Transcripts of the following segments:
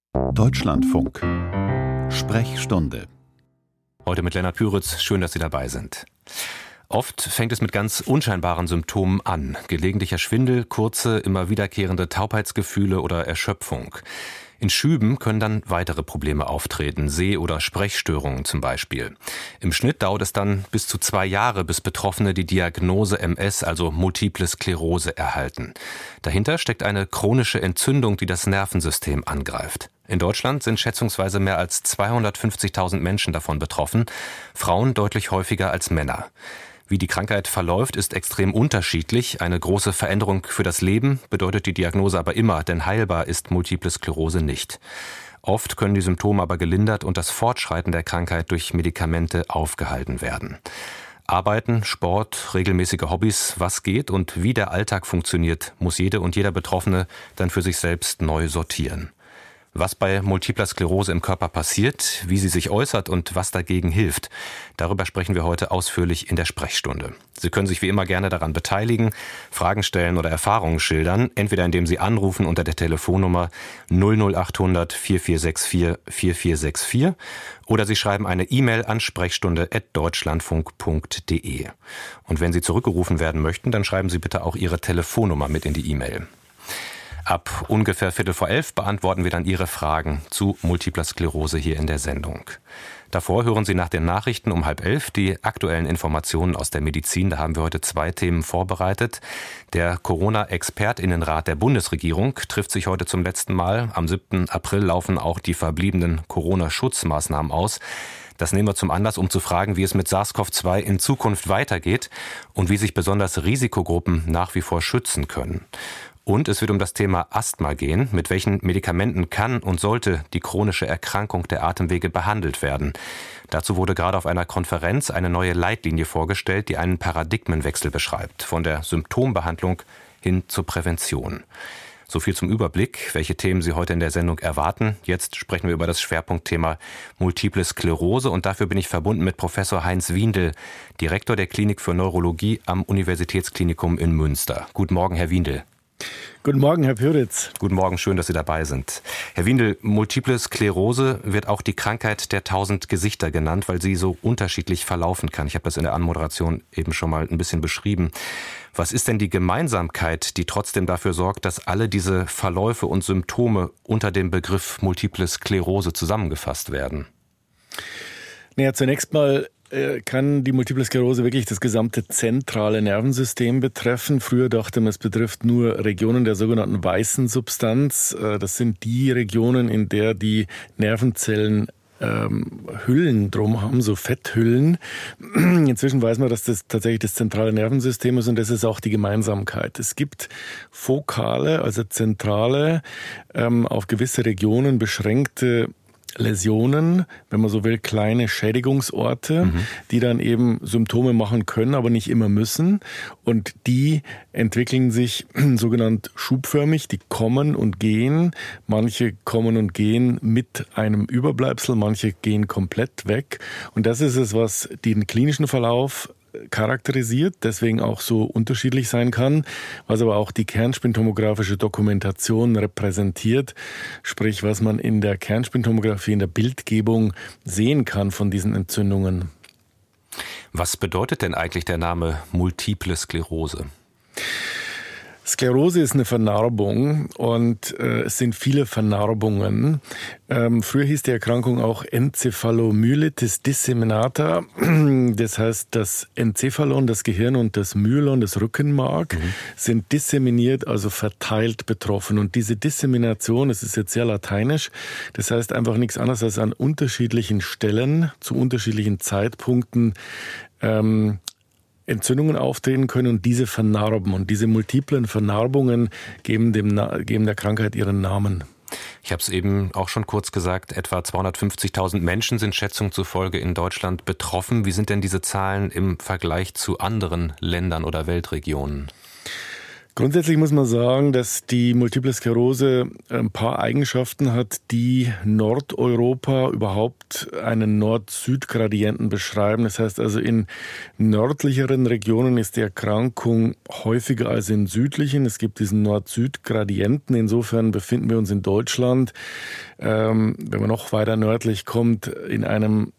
Deutschlandfunk. Sprechstunde. Heute mit Lennart Püritz. Schön, dass Sie dabei sind. Oft fängt es mit ganz unscheinbaren Symptomen an. Gelegentlicher Schwindel, kurze, immer wiederkehrende Taubheitsgefühle oder Erschöpfung. In Schüben können dann weitere Probleme auftreten, Seh- oder Sprechstörungen zum Beispiel. Im Schnitt dauert es dann bis zu 2 Jahre, bis Betroffene die Diagnose MS, also Multiple Sklerose, erhalten. Dahinter steckt eine chronische Entzündung, die das Nervensystem angreift. In Deutschland sind schätzungsweise mehr als 250.000 Menschen davon betroffen, Frauen deutlich häufiger als Männer. Wie die Krankheit verläuft, ist extrem unterschiedlich. Eine große Veränderung für das Leben bedeutet die Diagnose aber immer, denn heilbar ist Multiple Sklerose nicht. Oft können die Symptome aber gelindert und das Fortschreiten der Krankheit durch Medikamente aufgehalten werden. Arbeiten, Sport, regelmäßige Hobbys, was geht und wie der Alltag funktioniert, muss jede und jeder Betroffene dann für sich selbst neu sortieren. Was bei Multipler Sklerose im Körper passiert, wie sie sich äußert und was dagegen hilft, darüber sprechen wir heute ausführlich in der Sprechstunde. Sie können sich wie immer gerne daran beteiligen, Fragen stellen oder Erfahrungen schildern, entweder indem Sie anrufen unter der Telefonnummer 00800 4464 4464 oder Sie schreiben eine E-Mail an sprechstunde@deutschlandfunk.de. Und wenn Sie zurückgerufen werden möchten, dann schreiben Sie bitte auch Ihre Telefonnummer mit in die E-Mail. Ab ungefähr 11:15 beantworten wir dann Ihre Fragen zu Multipler Sklerose hier in der Sendung. Davor hören Sie nach den Nachrichten um 10:30 die aktuellen Informationen aus der Medizin. Da haben wir heute 2 Themen vorbereitet. Der Corona-ExpertInnenrat der Bundesregierung trifft sich heute zum letzten Mal. Am 7. April laufen auch die verbliebenen Corona-Schutzmaßnahmen aus. Das nehmen wir zum Anlass, um zu fragen, wie es mit SARS-CoV-2 in Zukunft weitergeht und wie sich besonders Risikogruppen nach wie vor schützen können. Und es wird um das Thema Asthma gehen. Mit welchen Medikamenten kann und sollte die chronische Erkrankung der Atemwege behandelt werden? Dazu wurde gerade auf einer Konferenz eine neue Leitlinie vorgestellt, die einen Paradigmenwechsel beschreibt, von der Symptombehandlung hin zur Prävention. So viel zum Überblick, welche Themen Sie heute in der Sendung erwarten. Jetzt sprechen wir über das Schwerpunktthema Multiple Sklerose und dafür bin ich verbunden mit Professor Heinz Wiendl, Direktor der Klinik für Neurologie am Universitätsklinikum in Münster. Guten Morgen, Herr Wiendl. Guten Morgen, Herr Püritz. Guten Morgen, schön, dass Sie dabei sind. Herr Wiendl, Multiple Sklerose wird auch die Krankheit der 1000 Gesichter genannt, weil sie so unterschiedlich verlaufen kann. Ich habe das in der Anmoderation eben schon mal ein bisschen beschrieben. Was ist denn die Gemeinsamkeit, die trotzdem dafür sorgt, dass alle diese Verläufe und Symptome unter dem Begriff Multiple Sklerose zusammengefasst werden? Naja, zunächst mal kann die Multiple Sklerose wirklich das gesamte zentrale Nervensystem betreffen. Früher dachte man, es betrifft nur Regionen der sogenannten weißen Substanz. Das sind die Regionen, in der die Nervenzellen Hüllen drum haben, so Fetthüllen. Inzwischen weiß man, dass das tatsächlich das zentrale Nervensystem ist und das ist auch die Gemeinsamkeit. Es gibt fokale, also zentrale, auf gewisse Regionen beschränkte Läsionen, wenn man so will, kleine Schädigungsorte, die dann eben Symptome machen können, aber nicht immer müssen. Und die entwickeln sich sogenannt schubförmig, die kommen und gehen. Manche kommen und gehen mit einem Überbleibsel, manche gehen komplett weg. Und das ist es, was den klinischen Verlauf charakterisiert, deswegen auch so unterschiedlich sein kann, was aber auch die kernspintomographische Dokumentation repräsentiert, sprich was man in der Kernspintomographie, in der Bildgebung sehen kann von diesen Entzündungen. Was bedeutet denn eigentlich der Name Multiple Sklerose? Sklerose ist eine Vernarbung und es sind viele Vernarbungen. Früher hieß die Erkrankung auch Enzephalomyelitis disseminata. Das heißt, das Enzephalon, das Gehirn und das Myelon, das Rückenmark, sind disseminiert, also verteilt betroffen. Und diese Dissemination, das ist jetzt sehr lateinisch, das heißt einfach nichts anderes als an unterschiedlichen Stellen, zu unterschiedlichen Zeitpunkten Entzündungen auftreten können und diese vernarben. Und diese multiplen Vernarbungen geben der Krankheit ihren Namen. Ich habe es eben auch schon kurz gesagt, etwa 250.000 Menschen sind Schätzungen zufolge in Deutschland betroffen. Wie sind denn diese Zahlen im Vergleich zu anderen Ländern oder Weltregionen? Grundsätzlich muss man sagen, dass die Multiple Sklerose ein paar Eigenschaften hat, die Nordeuropa überhaupt einen Nord-Süd-Gradienten beschreiben. Das heißt also, in nördlicheren Regionen ist die Erkrankung häufiger als in südlichen. Es gibt diesen Nord-Süd-Gradienten. Insofern befinden wir uns in Deutschland, wenn man noch weiter nördlich kommt, in einem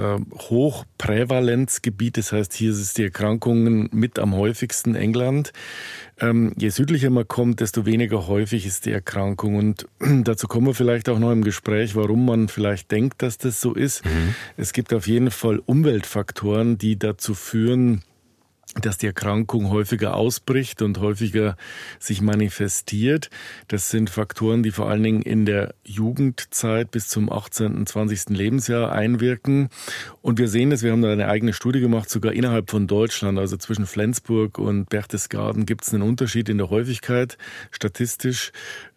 Hochprävalenzgebiet, das heißt, hier ist die Erkrankung mit am häufigsten England. Je südlicher man kommt, desto weniger häufig ist die Erkrankung. Und dazu kommen wir vielleicht auch noch im Gespräch, warum man vielleicht denkt, dass das so ist. Es gibt auf jeden Fall Umweltfaktoren, die dazu führen, dass die Erkrankung häufiger ausbricht und häufiger sich manifestiert. Das sind Faktoren, die vor allen Dingen in der Jugendzeit bis zum 18., 20. Lebensjahr einwirken. Und wir sehen das, wir haben da eine eigene Studie gemacht, sogar innerhalb von Deutschland, also zwischen Flensburg und Berchtesgaden gibt es einen Unterschied in der Häufigkeit, statistisch.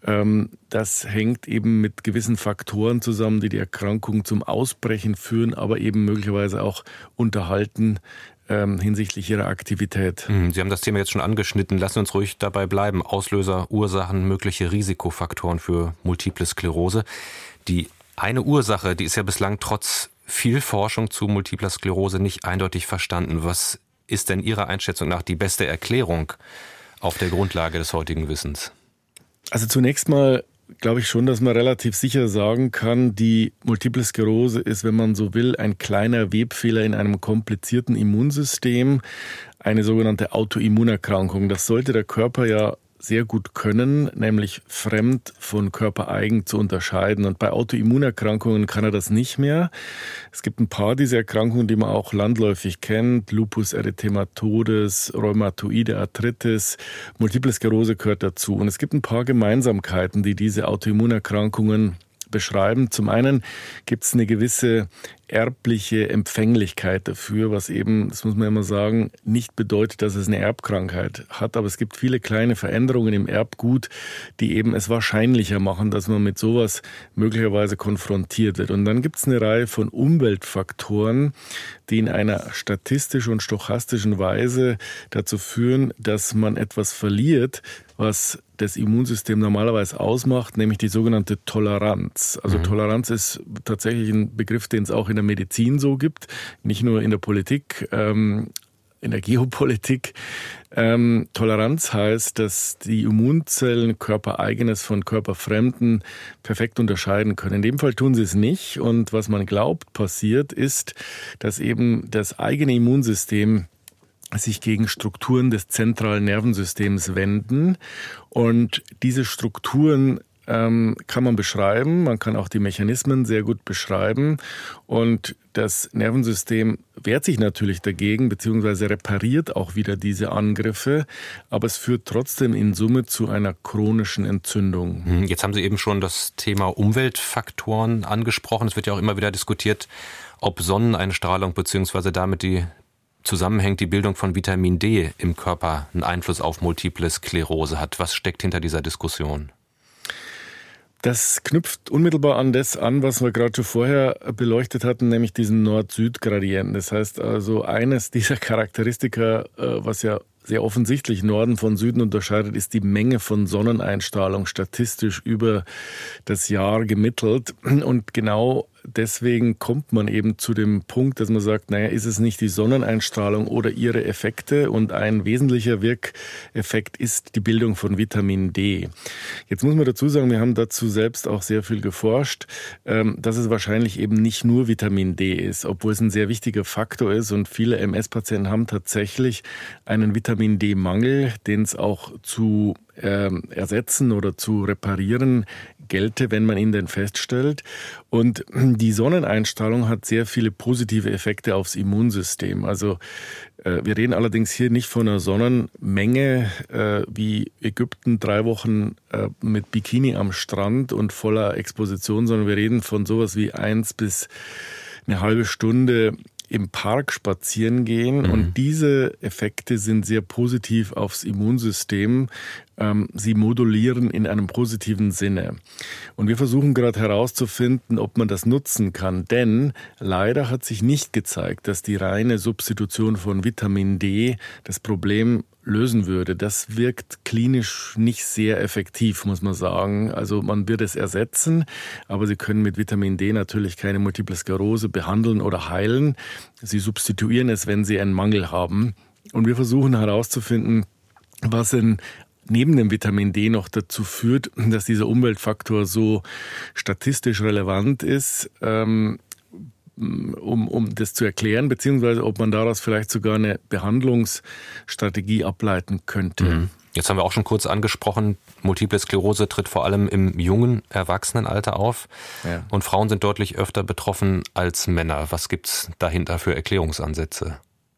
Das hängt eben mit gewissen Faktoren zusammen, die die Erkrankung zum Ausbrechen führen, aber eben möglicherweise auch unterhalten hinsichtlich ihrer Aktivität. Sie haben das Thema jetzt schon angeschnitten. Lassen Sie uns ruhig dabei bleiben. Auslöser, Ursachen, mögliche Risikofaktoren für Multiple Sklerose. Die eine Ursache, die ist ja bislang trotz viel Forschung zu Multipler Sklerose nicht eindeutig verstanden. Was ist denn Ihrer Einschätzung nach die beste Erklärung auf der Grundlage des heutigen Wissens? Also zunächst mal glaube ich schon, dass man relativ sicher sagen kann, die Multiple Sklerose ist, wenn man so will, ein kleiner Webfehler in einem komplizierten Immunsystem, eine sogenannte Autoimmunerkrankung. Das sollte der Körper ja sehr gut können, nämlich fremd von körpereigen zu unterscheiden. Und bei Autoimmunerkrankungen kann er das nicht mehr. Es gibt ein paar dieser Erkrankungen, die man auch landläufig kennt. Lupus erythematodes, rheumatoide Arthritis, Multiple Sklerose gehört dazu. Und es gibt ein paar Gemeinsamkeiten, die diese Autoimmunerkrankungen beschreiben. Zum einen gibt es eine gewisse erbliche Empfänglichkeit dafür, was eben, das muss man immer sagen, nicht bedeutet, dass es eine Erbkrankheit hat. Aber es gibt viele kleine Veränderungen im Erbgut, die eben es wahrscheinlicher machen, dass man mit sowas möglicherweise konfrontiert wird. Und dann gibt es eine Reihe von Umweltfaktoren, die in einer statistischen und stochastischen Weise dazu führen, dass man etwas verliert, was das Immunsystem normalerweise ausmacht, nämlich die sogenannte Toleranz. Also Toleranz ist tatsächlich ein Begriff, den es auch in der Medizin so gibt, nicht nur in der Politik, in der Geopolitik. Toleranz heißt, dass die Immunzellen körpereigenes von körperfremden perfekt unterscheiden können. In dem Fall tun sie es nicht. Und was man glaubt passiert, ist, dass eben das eigene Immunsystem sich gegen Strukturen des zentralen Nervensystems wenden. Und diese Strukturen kann man beschreiben. Man kann auch die Mechanismen sehr gut beschreiben. Und das Nervensystem wehrt sich natürlich dagegen, beziehungsweise repariert auch wieder diese Angriffe. Aber es führt trotzdem in Summe zu einer chronischen Entzündung. Jetzt haben Sie eben schon das Thema Umweltfaktoren angesprochen. Es wird ja auch immer wieder diskutiert, ob Sonneneinstrahlung beziehungsweise damit die zusammenhängt, die Bildung von Vitamin D im Körper einen Einfluss auf Multiple Sklerose hat. Was steckt hinter dieser Diskussion? Das knüpft unmittelbar an das an, was wir gerade schon vorher beleuchtet hatten, nämlich diesen Nord-Süd-Gradienten. Das heißt also, eines dieser Charakteristika, was ja sehr offensichtlich Norden von Süden unterscheidet, ist die Menge von Sonneneinstrahlung statistisch über das Jahr gemittelt. Und genau deswegen kommt man eben zu dem Punkt, dass man sagt, naja, ist es nicht die Sonneneinstrahlung oder ihre Effekte? Und ein wesentlicher Wirkeffekt ist die Bildung von Vitamin D. Jetzt muss man dazu sagen, wir haben dazu selbst auch sehr viel geforscht, dass es wahrscheinlich eben nicht nur Vitamin D ist, obwohl es ein sehr wichtiger Faktor ist. Und viele MS-Patienten haben tatsächlich einen Vitamin D-Mangel, den es auch zu ersetzen oder zu reparieren gelte, wenn man ihn denn feststellt. Und die Sonneneinstrahlung hat sehr viele positive Effekte aufs Immunsystem. Also wir reden allerdings hier nicht von einer Sonnenmenge wie Ägypten 3 Wochen mit Bikini am Strand und voller Exposition, sondern wir reden von sowas wie 1 bis eine halbe Stunde im Park spazieren gehen. Und diese Effekte sind sehr positiv aufs Immunsystem. Sie modulieren in einem positiven Sinne. Und wir versuchen gerade herauszufinden, ob man das nutzen kann. Denn leider hat sich nicht gezeigt, dass die reine Substitution von Vitamin D das Problem lösen würde. Das wirkt klinisch nicht sehr effektiv, muss man sagen. Also man wird es ersetzen, aber Sie können mit Vitamin D natürlich keine Multiple Sklerose behandeln oder heilen. Sie substituieren es, wenn Sie einen Mangel haben. Und wir versuchen herauszufinden, was denn neben dem Vitamin D noch dazu führt, dass dieser Umweltfaktor so statistisch relevant ist, um das zu erklären, beziehungsweise ob man daraus vielleicht sogar eine Behandlungsstrategie ableiten könnte. Jetzt haben wir auch schon kurz angesprochen, Multiple Sklerose tritt vor allem im jungen Erwachsenenalter auf. Ja. Und Frauen sind deutlich öfter betroffen als Männer. Was gibt's dahinter für Erklärungsansätze?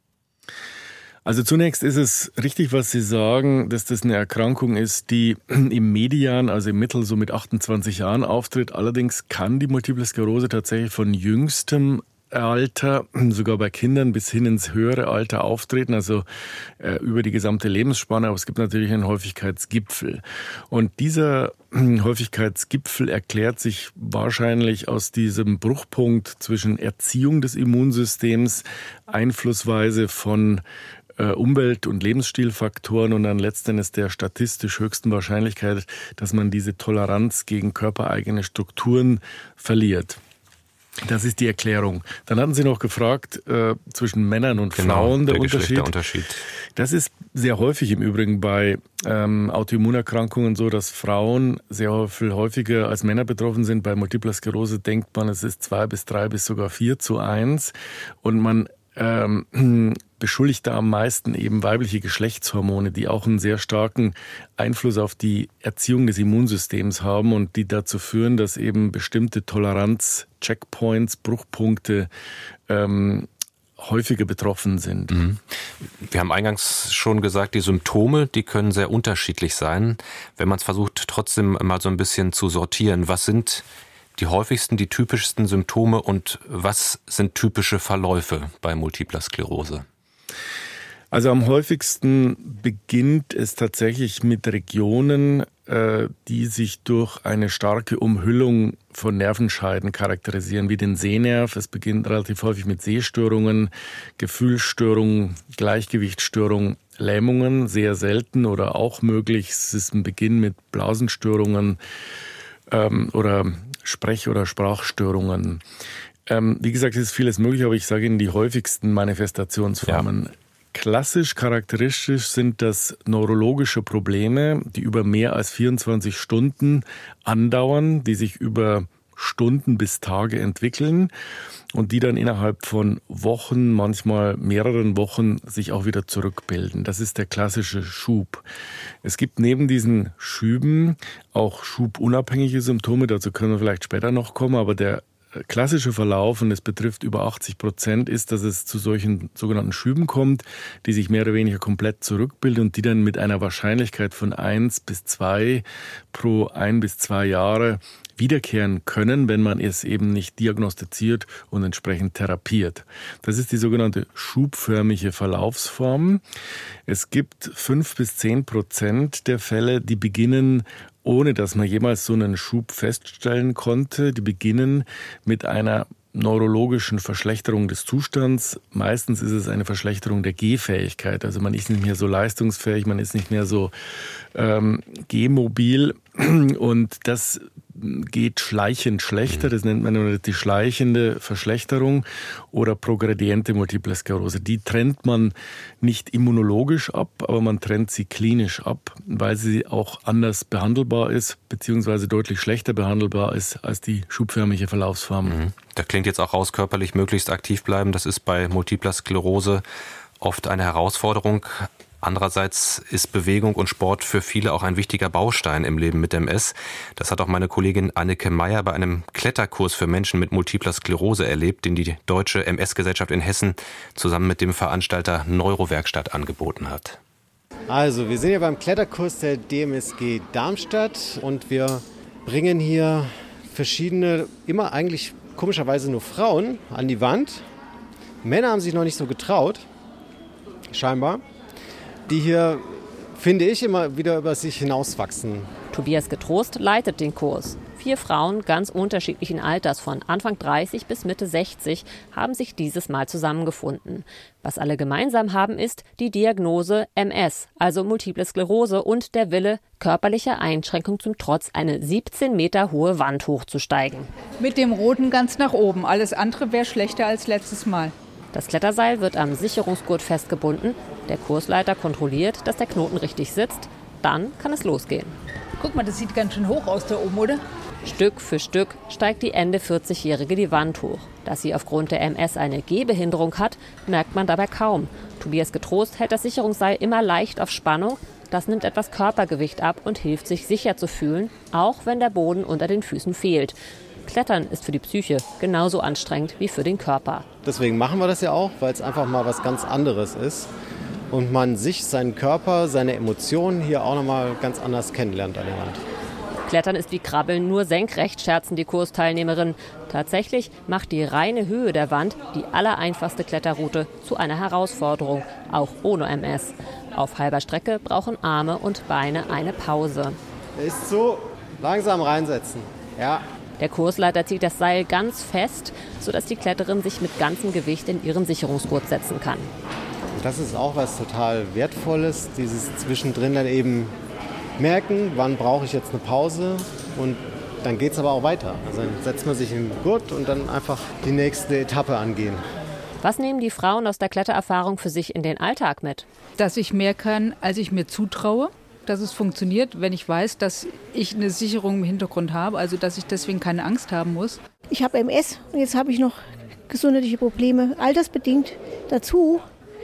Also zunächst ist es richtig, was Sie sagen, dass das eine Erkrankung ist, die im Median, also im Mittel so mit 28 Jahren auftritt. Allerdings kann die Multiple Sklerose tatsächlich von jüngstem Alter, sogar bei Kindern bis hin ins höhere Alter auftreten, also über die gesamte Lebensspanne. Aber es gibt natürlich einen Häufigkeitsgipfel. Und dieser Häufigkeitsgipfel erklärt sich wahrscheinlich aus diesem Bruchpunkt zwischen Erziehung des Immunsystems, Einflussweise von Umwelt- und Lebensstilfaktoren und dann letztendlich der statistisch höchsten Wahrscheinlichkeit, dass man diese Toleranz gegen körpereigene Strukturen verliert. Das ist die Erklärung. Dann hatten Sie noch gefragt, zwischen Männern und Frauen der Unterschied. Das ist sehr häufig im Übrigen bei Autoimmunerkrankungen so, dass Frauen sehr viel häufiger als Männer betroffen sind. Bei Multipler Sklerose denkt man, es ist 2 bis 3 bis sogar 4:1. Und man beschuldigt da am meisten eben weibliche Geschlechtshormone, die auch einen sehr starken Einfluss auf die Erziehung des Immunsystems haben und die dazu führen, dass eben bestimmte Toleranz-Checkpoints, Bruchpunkte häufiger betroffen sind. Wir haben eingangs schon gesagt, die Symptome, die können sehr unterschiedlich sein. Wenn man es versucht, trotzdem mal so ein bisschen zu sortieren, was sind die häufigsten, die typischsten Symptome und was sind typische Verläufe bei Multipler Sklerose? Also am häufigsten beginnt es tatsächlich mit Regionen, die sich durch eine starke Umhüllung von Nervenscheiden charakterisieren, wie den Sehnerv. Es beginnt relativ häufig mit Sehstörungen, Gefühlsstörungen, Gleichgewichtsstörungen, Lähmungen, sehr selten oder auch möglich. Es ist ein Beginn mit Blasenstörungen oder Sprech- oder Sprachstörungen. Wie gesagt, es ist vieles möglich, aber ich sage Ihnen die häufigsten Manifestationsformen. Ja. Klassisch charakteristisch sind das neurologische Probleme, die über mehr als 24 Stunden andauern, die sich über Stunden bis Tage entwickeln und die dann innerhalb von Wochen, manchmal mehreren Wochen, sich auch wieder zurückbilden. Das ist der klassische Schub. Es gibt neben diesen Schüben auch schubunabhängige Symptome, dazu können wir vielleicht später noch kommen, aber der klassische Verlauf, und es betrifft über 80%, ist, dass es zu solchen sogenannten Schüben kommt, die sich mehr oder weniger komplett zurückbilden und die dann mit einer Wahrscheinlichkeit von 1 bis 2 pro 1 bis 2 Jahre wiederkehren können, wenn man es eben nicht diagnostiziert und entsprechend therapiert. Das ist die sogenannte schubförmige Verlaufsform. Es gibt 5 bis 10% der Fälle, die beginnen, ohne dass man jemals so einen Schub feststellen konnte. Die beginnen mit einer neurologischen Verschlechterung des Zustands. Meistens ist es eine Verschlechterung der Gehfähigkeit. Also man ist nicht mehr so leistungsfähig, man ist nicht mehr so gehmobil. Und das geht schleichend schlechter. Das nennt man die schleichende Verschlechterung oder progrediente Multiple Sklerose. Die trennt man nicht immunologisch ab, aber man trennt sie klinisch ab, weil sie auch anders behandelbar ist, beziehungsweise deutlich schlechter behandelbar ist als die schubförmige Verlaufsform. Da klingt jetzt auch raus, körperlich möglichst aktiv bleiben. Das ist bei Multipler Sklerose oft eine Herausforderung. Andererseits ist Bewegung und Sport für viele auch ein wichtiger Baustein im Leben mit MS. Das hat auch meine Kollegin Anneke Meyer bei einem Kletterkurs für Menschen mit Multipler Sklerose erlebt, den die Deutsche MS-Gesellschaft in Hessen zusammen mit dem Veranstalter Neurowerkstatt angeboten hat. Also, wir sind hier beim Kletterkurs der DMSG Darmstadt und wir bringen hier verschiedene, immer eigentlich komischerweise nur Frauen an die Wand. Männer haben sich noch nicht so getraut, scheinbar. Die hier, finde ich, immer wieder über sich hinauswachsen. Tobias Getrost leitet den Kurs. 4 Frauen ganz unterschiedlichen Alters, von Anfang 30 bis Mitte 60, haben sich dieses Mal zusammengefunden. Was alle gemeinsam haben, ist die Diagnose MS, also Multiple Sklerose, und der Wille, körperlicher Einschränkung zum Trotz eine 17 Meter hohe Wand hochzusteigen. Mit dem Roten ganz nach oben. Alles andere wäre schlechter als letztes Mal. Das Kletterseil wird am Sicherungsgurt festgebunden. Der Kursleiter kontrolliert, dass der Knoten richtig sitzt. Dann kann es losgehen. Guck mal, das sieht ganz schön hoch aus da oben, oder? Stück für Stück steigt die Ende 40-Jährige die Wand hoch. Dass sie aufgrund der MS eine Gehbehinderung hat, merkt man dabei kaum. Tobias Getrost hält das Sicherungsseil immer leicht auf Spannung. Das nimmt etwas Körpergewicht ab und hilft, sich sicher zu fühlen, auch wenn der Boden unter den Füßen fehlt. Klettern ist für die Psyche genauso anstrengend wie für den Körper. Deswegen machen wir das ja auch, weil es einfach mal was ganz anderes ist. Und man sich, seinen Körper, seine Emotionen hier auch nochmal ganz anders kennenlernt an der Wand. Klettern ist wie Krabbeln, nur senkrecht, scherzen die Kursteilnehmerinnen. Tatsächlich macht die reine Höhe der Wand die allereinfachste Kletterroute zu einer Herausforderung, auch ohne MS. Auf halber Strecke brauchen Arme und Beine eine Pause. Ist so, langsam reinsetzen. Ja. Der Kursleiter zieht das Seil ganz fest, sodass die Kletterin sich mit ganzem Gewicht in ihren Sicherungsgurt setzen kann. Das ist auch was total Wertvolles, dieses zwischendrin dann eben merken, wann brauche ich jetzt eine Pause, und dann geht es aber auch weiter. Also dann setzt man sich in den Gurt und dann einfach die nächste Etappe angehen. Was nehmen die Frauen aus der Klettererfahrung für sich in den Alltag mit? Dass ich mehr kann, als ich mir zutraue. Dass es funktioniert, wenn ich weiß, dass ich eine Sicherung im Hintergrund habe, also dass ich deswegen keine Angst haben muss. Ich habe MS und jetzt habe ich noch gesundheitliche Probleme, altersbedingt dazu.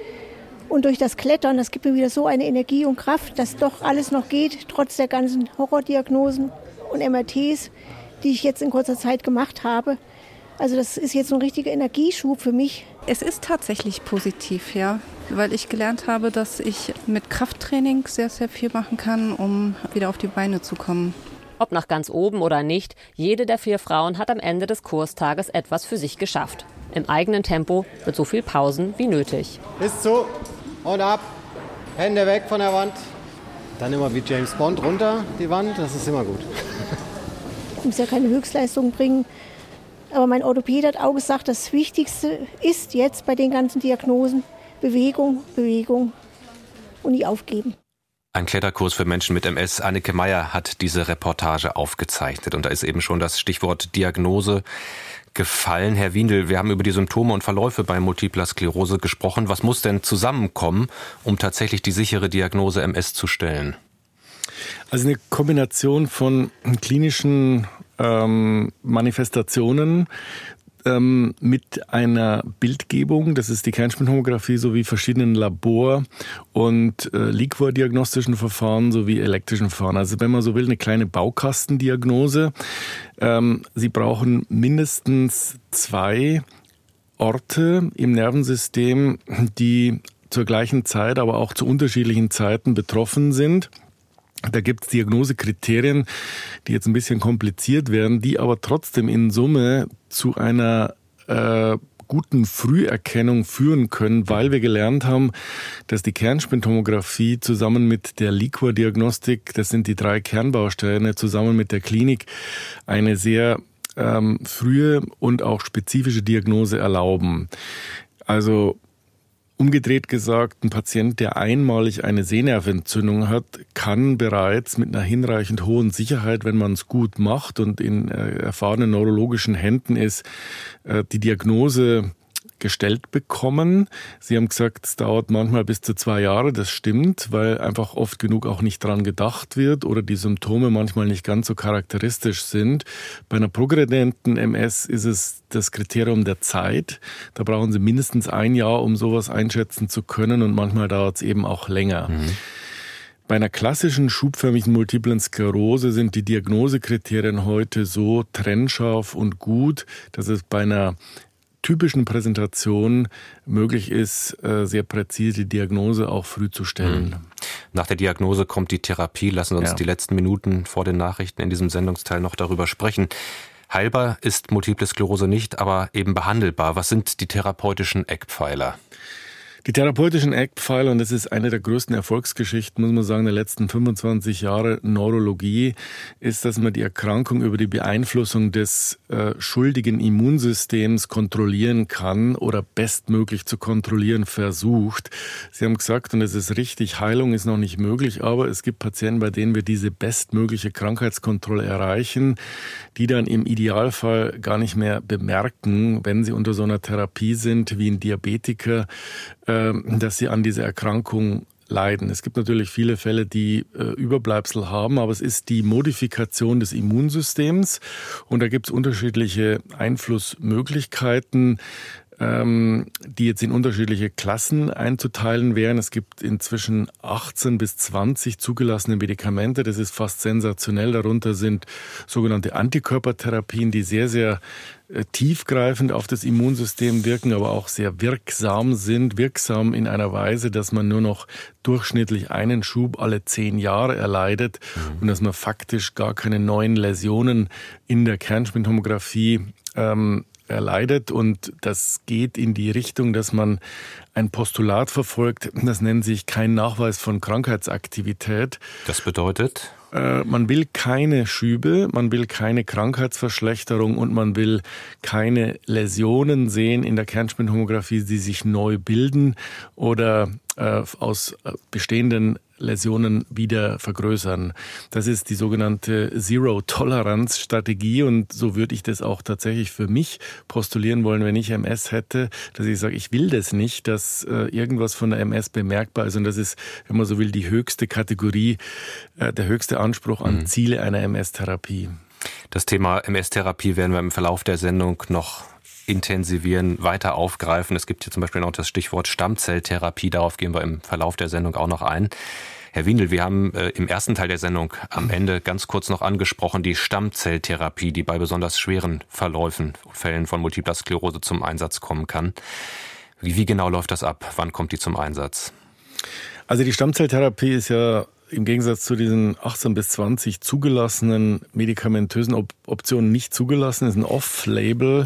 Und durch das Klettern, das gibt mir wieder so eine Energie und Kraft, dass doch alles noch geht, trotz der ganzen Horrordiagnosen und MRTs, die ich jetzt in kurzer Zeit gemacht habe. Also das ist jetzt ein richtiger Energieschub für mich. Es ist tatsächlich positiv, ja, weil ich gelernt habe, dass ich mit Krafttraining sehr, sehr viel machen kann, um wieder auf die Beine zu kommen. Ob nach ganz oben oder nicht, jede der 4 Frauen hat am Ende des Kurstages etwas für sich geschafft. Im eigenen Tempo mit so viel Pausen wie nötig. Ist so und ab, Hände weg von der Wand. Dann immer wie James Bond runter die Wand, das ist immer gut. Ich muss ja keine Höchstleistung bringen. Aber mein Orthopäde hat auch gesagt, das Wichtigste ist jetzt bei den ganzen Diagnosen Bewegung, Bewegung und nie aufgeben. Ein Kletterkurs für Menschen mit MS. Anneke Meyer hat diese Reportage aufgezeichnet. Und da ist eben schon das Stichwort Diagnose gefallen. Herr Wiendl, wir haben über die Symptome und Verläufe bei Multipler Sklerose gesprochen. Was muss denn zusammenkommen, um tatsächlich die sichere Diagnose MS zu stellen? Also eine Kombination von klinischen Manifestationen mit einer Bildgebung, das ist die Kernspintomographie, sowie verschiedenen Labor- und Liquordiagnostischen Verfahren sowie elektrischen Verfahren. Also wenn man so will, eine kleine Baukastendiagnose. Sie brauchen mindestens 2 Orte im Nervensystem, die zur gleichen Zeit, aber auch zu unterschiedlichen Zeiten betroffen sind. Da gibt es Diagnosekriterien, die jetzt ein bisschen kompliziert werden, die aber trotzdem in Summe zu einer guten Früherkennung führen können, weil wir gelernt haben, dass die Kernspintomographie zusammen mit der Liquordiagnostik, das sind die 3 Kernbausteine, zusammen mit der Klinik eine sehr frühe und auch spezifische Diagnose erlauben. Also umgedreht gesagt, ein Patient, der einmalig eine Sehnervenentzündung hat, kann bereits mit einer hinreichend hohen Sicherheit, wenn man es gut macht und in erfahrenen neurologischen Händen ist, die Diagnose gestellt bekommen. Sie haben gesagt, es dauert manchmal bis zu 2 Jahre. Das stimmt, weil einfach oft genug auch nicht dran gedacht wird oder die Symptome manchmal nicht ganz so charakteristisch sind. Bei einer progredienten MS ist es das Kriterium der Zeit. Da brauchen Sie mindestens 1 Jahr, um sowas einschätzen zu können, und manchmal dauert es eben auch länger. Bei einer klassischen schubförmigen Multiplen Sklerose sind die Diagnosekriterien heute so trennscharf und gut, dass es bei einer typischen Präsentation möglich ist, sehr präzise die Diagnose auch früh zu stellen. Nach der Diagnose kommt die Therapie. Lassen Sie uns die letzten Minuten vor den Nachrichten in diesem Sendungsteil noch darüber sprechen. Heilbar ist Multiple Sklerose nicht, aber eben behandelbar. Was sind die therapeutischen Eckpfeiler? Die therapeutischen Eckpfeiler, und das ist eine der größten Erfolgsgeschichten, muss man sagen, der letzten 25 Jahre Neurologie, ist, dass man die Erkrankung über die Beeinflussung des schuldigen Immunsystems kontrollieren kann oder bestmöglich zu kontrollieren versucht. Sie haben gesagt, und es ist richtig, Heilung ist noch nicht möglich, aber es gibt Patienten, bei denen wir diese bestmögliche Krankheitskontrolle erreichen, die dann im Idealfall gar nicht mehr bemerken, wenn sie unter so einer Therapie sind, wie ein Diabetiker, dass sie an dieser Erkrankung leiden. Es gibt natürlich viele Fälle, die Überbleibsel haben, aber es ist die Modifikation des Immunsystems und da gibt es unterschiedliche Einflussmöglichkeiten, die jetzt in unterschiedliche Klassen einzuteilen wären. Es gibt inzwischen 18 bis 20 zugelassene Medikamente. Das ist fast sensationell. Darunter sind sogenannte Antikörpertherapien, die sehr, sehr tiefgreifend auf das Immunsystem wirken, aber auch sehr wirksam sind. Wirksam in einer Weise, dass man nur noch durchschnittlich einen Schub alle 10 Jahre erleidet und dass man faktisch gar keine neuen Läsionen in der Kernspintomographie erleidet. Und das geht in die Richtung, dass man ein Postulat verfolgt, das nennt sich kein Nachweis von Krankheitsaktivität. Das bedeutet? Man will keine Schübe, man will keine Krankheitsverschlechterung und man will keine Läsionen sehen in der Kernspintomographie, die sich neu bilden oder aus bestehenden Läsionen wieder vergrößern. Das ist die sogenannte Zero-Tolerance-Strategie und so würde ich das auch tatsächlich für mich postulieren wollen, wenn ich MS hätte, dass ich sage, ich will das nicht, dass irgendwas von der MS bemerkbar ist und das ist, wenn man so will, die höchste Kategorie, der höchste Anspruch an Ziele einer MS-Therapie. Das Thema MS-Therapie werden wir im Verlauf der Sendung noch intensivieren, weiter aufgreifen. Es gibt hier zum Beispiel noch das Stichwort Stammzelltherapie, darauf gehen wir im Verlauf der Sendung auch noch ein. Herr Wiendl, wir haben im ersten Teil der Sendung am Ende ganz kurz noch angesprochen, die Stammzelltherapie, die bei besonders schweren Fällen von Multipler Sklerose zum Einsatz kommen kann. Wie genau läuft das ab? Wann kommt die zum Einsatz? Also die Stammzelltherapie ist ja im Gegensatz zu diesen 18 bis 20 zugelassenen medikamentösen Optionen nicht zugelassen, ist ein Off-Label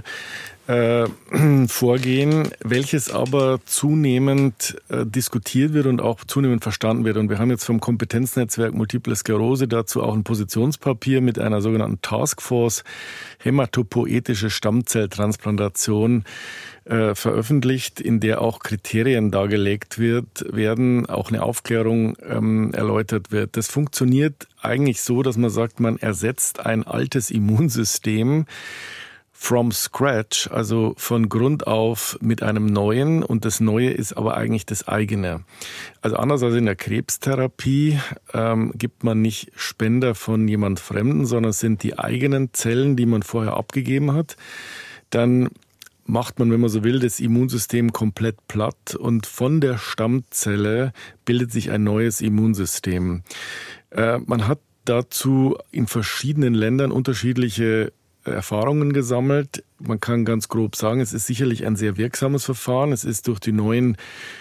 Vorgehen, welches aber zunehmend diskutiert wird und auch zunehmend verstanden wird. Und wir haben jetzt vom Kompetenznetzwerk Multiple Sklerose dazu auch ein Positionspapier mit einer sogenannten Taskforce hämatopoetische Stammzelltransplantation veröffentlicht, in der auch Kriterien dargelegt werden, auch eine Aufklärung erläutert wird. Das funktioniert eigentlich so, dass man sagt, man ersetzt ein altes Immunsystem from scratch, also von Grund auf mit einem neuen und das Neue ist aber eigentlich das eigene. Also anders als in der Krebstherapie gibt man nicht Spender von jemand Fremden, sondern es sind die eigenen Zellen, die man vorher abgegeben hat. Dann macht man, wenn man so will, das Immunsystem komplett platt und von der Stammzelle bildet sich ein neues Immunsystem. Man hat dazu in verschiedenen Ländern unterschiedliche Erfahrungen gesammelt. Man kann ganz grob sagen, es ist sicherlich ein sehr wirksames Verfahren. Es ist durch die neuen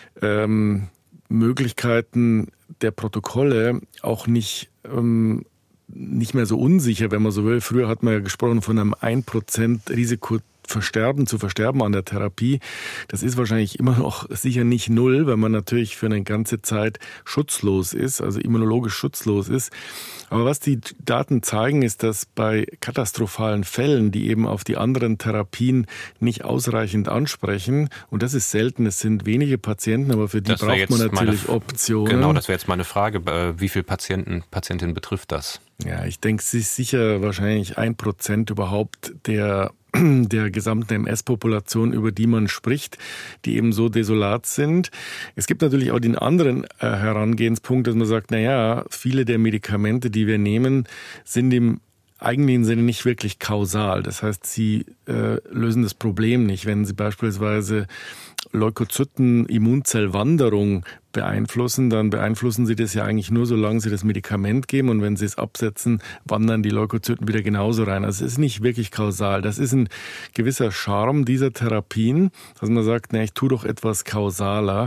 Möglichkeiten der Protokolle auch nicht mehr so unsicher, wenn man so will. Früher hat man ja gesprochen von einem 1% Risiko zu versterben an der Therapie. Das ist wahrscheinlich immer noch sicher nicht 0, weil man natürlich für eine ganze Zeit schutzlos ist, also immunologisch schutzlos ist. Aber was die Daten zeigen, ist, dass bei katastrophalen Fällen, die eben auf die anderen Therapien nicht ausreichend ansprechen, und das ist selten, es sind wenige Patienten, aber für die braucht man natürlich Optionen. Genau, das wäre jetzt meine Frage. Wie viele Patientinnen betrifft das? Ja, ich denke, es ist sicher wahrscheinlich 1% überhaupt der gesamten MS-Population, über die man spricht, die eben so desolat sind. Es gibt natürlich auch den anderen Herangehenspunkt, dass man sagt, viele der Medikamente, die wir nehmen, sind im eigentlichen Sinne nicht wirklich kausal. Das heißt, sie lösen das Problem nicht. Wenn sie beispielsweise Leukozyten, Immunzellwanderung beeinflussen, dann beeinflussen sie das ja eigentlich nur, solange sie das Medikament geben und wenn sie es absetzen, wandern die Leukozyten wieder genauso rein. Also es ist nicht wirklich kausal. Das ist ein gewisser Charme dieser Therapien, dass man sagt, ich tue doch etwas kausaler.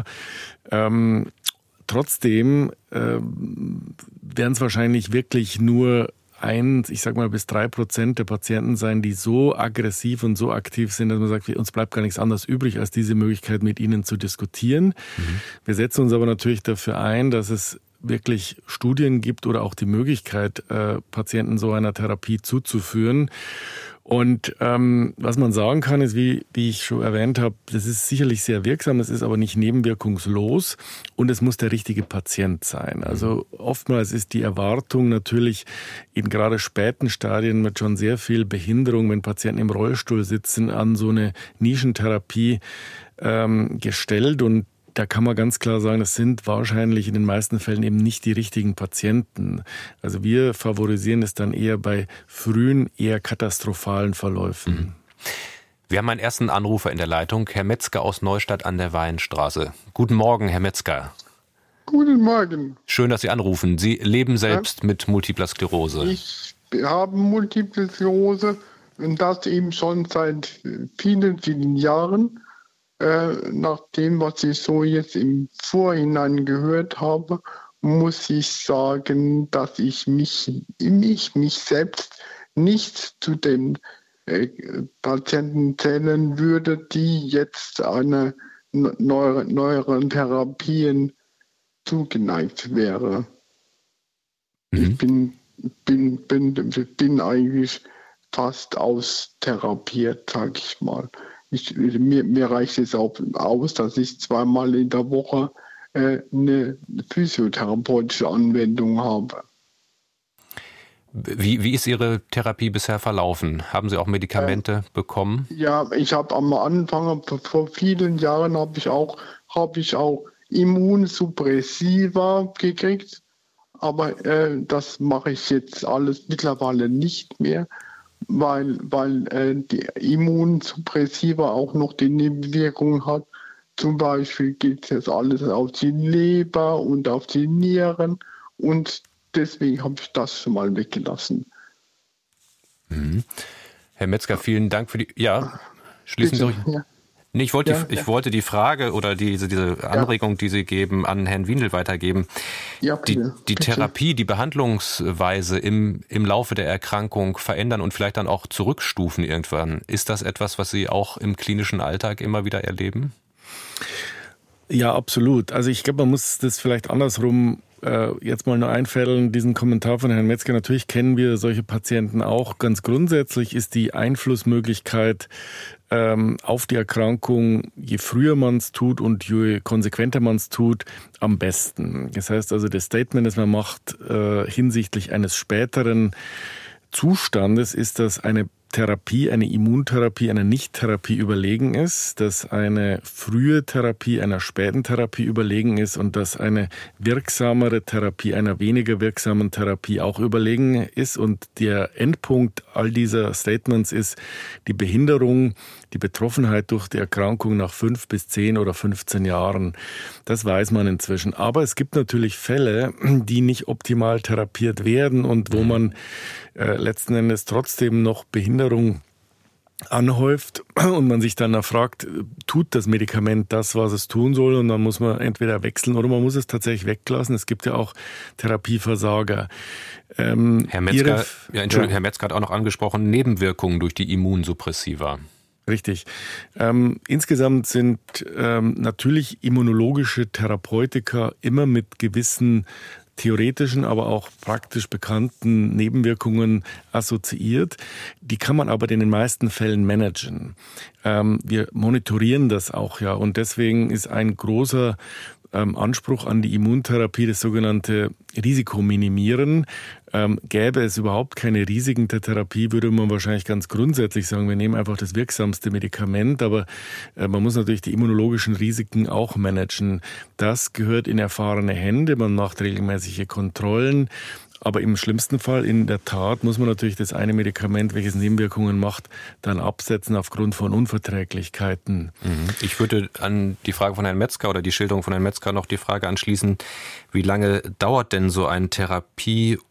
Trotzdem werden es wahrscheinlich wirklich nur ich sag mal bis 3% der Patienten sein, die so aggressiv und so aktiv sind, dass man sagt, uns bleibt gar nichts anderes übrig, als diese Möglichkeit mit ihnen zu diskutieren. Wir setzen uns aber natürlich dafür ein, dass es wirklich Studien gibt oder auch die Möglichkeit, Patienten so einer Therapie zuzuführen. Und was man sagen kann, ist, wie ich schon erwähnt habe, das ist sicherlich sehr wirksam, es ist aber nicht nebenwirkungslos und es muss der richtige Patient sein. Also oftmals ist die Erwartung natürlich in gerade späten Stadien mit schon sehr viel Behinderung, wenn Patienten im Rollstuhl sitzen, an so eine Nischentherapie gestellt. Und da kann man ganz klar sagen, das sind wahrscheinlich in den meisten Fällen eben nicht die richtigen Patienten. Also wir favorisieren es dann eher bei frühen, eher katastrophalen Verläufen. Wir haben einen ersten Anrufer in der Leitung, Herr Metzger aus Neustadt an der Weinstraße. Guten Morgen, Herr Metzger. Guten Morgen. Schön, dass Sie anrufen. Sie leben selbst mit Multipler Sklerose. Ich habe Multiple Sklerose und das eben schon seit vielen, vielen Jahren. Nach dem, was ich so jetzt im Vorhinein gehört habe, muss ich sagen, dass ich mich selbst nicht zu den Patienten zählen würde, die jetzt einer neueren Therapien zugeneigt wäre. Ich bin eigentlich fast austherapiert, sag ich mal. Mir reicht es auch aus, dass ich 2-mal in der Woche eine physiotherapeutische Anwendung habe. Wie ist Ihre Therapie bisher verlaufen? Haben Sie auch Medikamente bekommen? Ja, ich habe am Anfang, vor vielen Jahren, habe ich auch Immunsuppressiva gekriegt. Aber das mache ich jetzt alles mittlerweile nicht mehr, weil die Immunsuppressiva auch noch die Nebenwirkungen hat. Zum Beispiel geht jetzt alles auf die Leber und auf die Nieren und deswegen habe ich das schon mal weggelassen. Herr Metzger, vielen Dank für die... Ja, schließen Sie ruhig. Ja. Nee, ich wollte die Frage oder diese Anregung, die Sie geben, an Herrn Windel weitergeben. Ja, bitte. Die Therapie, die Behandlungsweise im Laufe der Erkrankung verändern und vielleicht dann auch zurückstufen irgendwann. Ist das etwas, was Sie auch im klinischen Alltag immer wieder erleben? Ja, absolut. Also ich glaube, man muss das vielleicht andersrum jetzt mal nur einfädeln, diesen Kommentar von Herrn Metzger. Natürlich kennen wir solche Patienten auch. Ganz grundsätzlich ist die Einflussmöglichkeit auf die Erkrankung, je früher man es tut und je konsequenter man es tut, am besten. Das heißt also, das Statement, das man macht hinsichtlich eines späteren Zustandes, ist, dass eine Therapie, eine Immuntherapie, einer Nicht-Therapie überlegen ist, dass eine frühe Therapie einer späten Therapie überlegen ist und dass eine wirksamere Therapie einer weniger wirksamen Therapie auch überlegen ist. Und der Endpunkt all dieser Statements ist die Behinderung, die Betroffenheit durch die Erkrankung nach 5 bis 10 oder 15 Jahren. Das weiß man inzwischen. Aber es gibt natürlich Fälle, die nicht optimal therapiert werden und wo man letzten Endes trotzdem noch Behinderung anhäuft und man sich dann fragt, tut das Medikament das, was es tun soll? Und dann muss man entweder wechseln oder man muss es tatsächlich weglassen. Es gibt ja auch Therapieversager. Herr Metzger hat auch noch angesprochen, Nebenwirkungen durch die Immunsuppressiva. Richtig. Insgesamt sind natürlich immunologische Therapeutika immer mit gewissen theoretischen, aber auch praktisch bekannten Nebenwirkungen assoziiert. Die kann man aber in den meisten Fällen managen. Wir monitorieren das auch, ja, und deswegen ist ein großer Anspruch an die Immuntherapie das sogenannte Risikominimieren. Gäbe es überhaupt keine Risiken der Therapie, würde man wahrscheinlich ganz grundsätzlich sagen, wir nehmen einfach das wirksamste Medikament, aber man muss natürlich die immunologischen Risiken auch managen. Das gehört in erfahrene Hände, man macht regelmäßige Kontrollen. Aber im schlimmsten Fall, in der Tat, muss man natürlich das eine Medikament, welches Nebenwirkungen macht, dann absetzen aufgrund von Unverträglichkeiten. Ich würde an die Frage von Herrn Metzger oder die Schilderung von Herrn Metzger noch die Frage anschließen, wie lange dauert denn so ein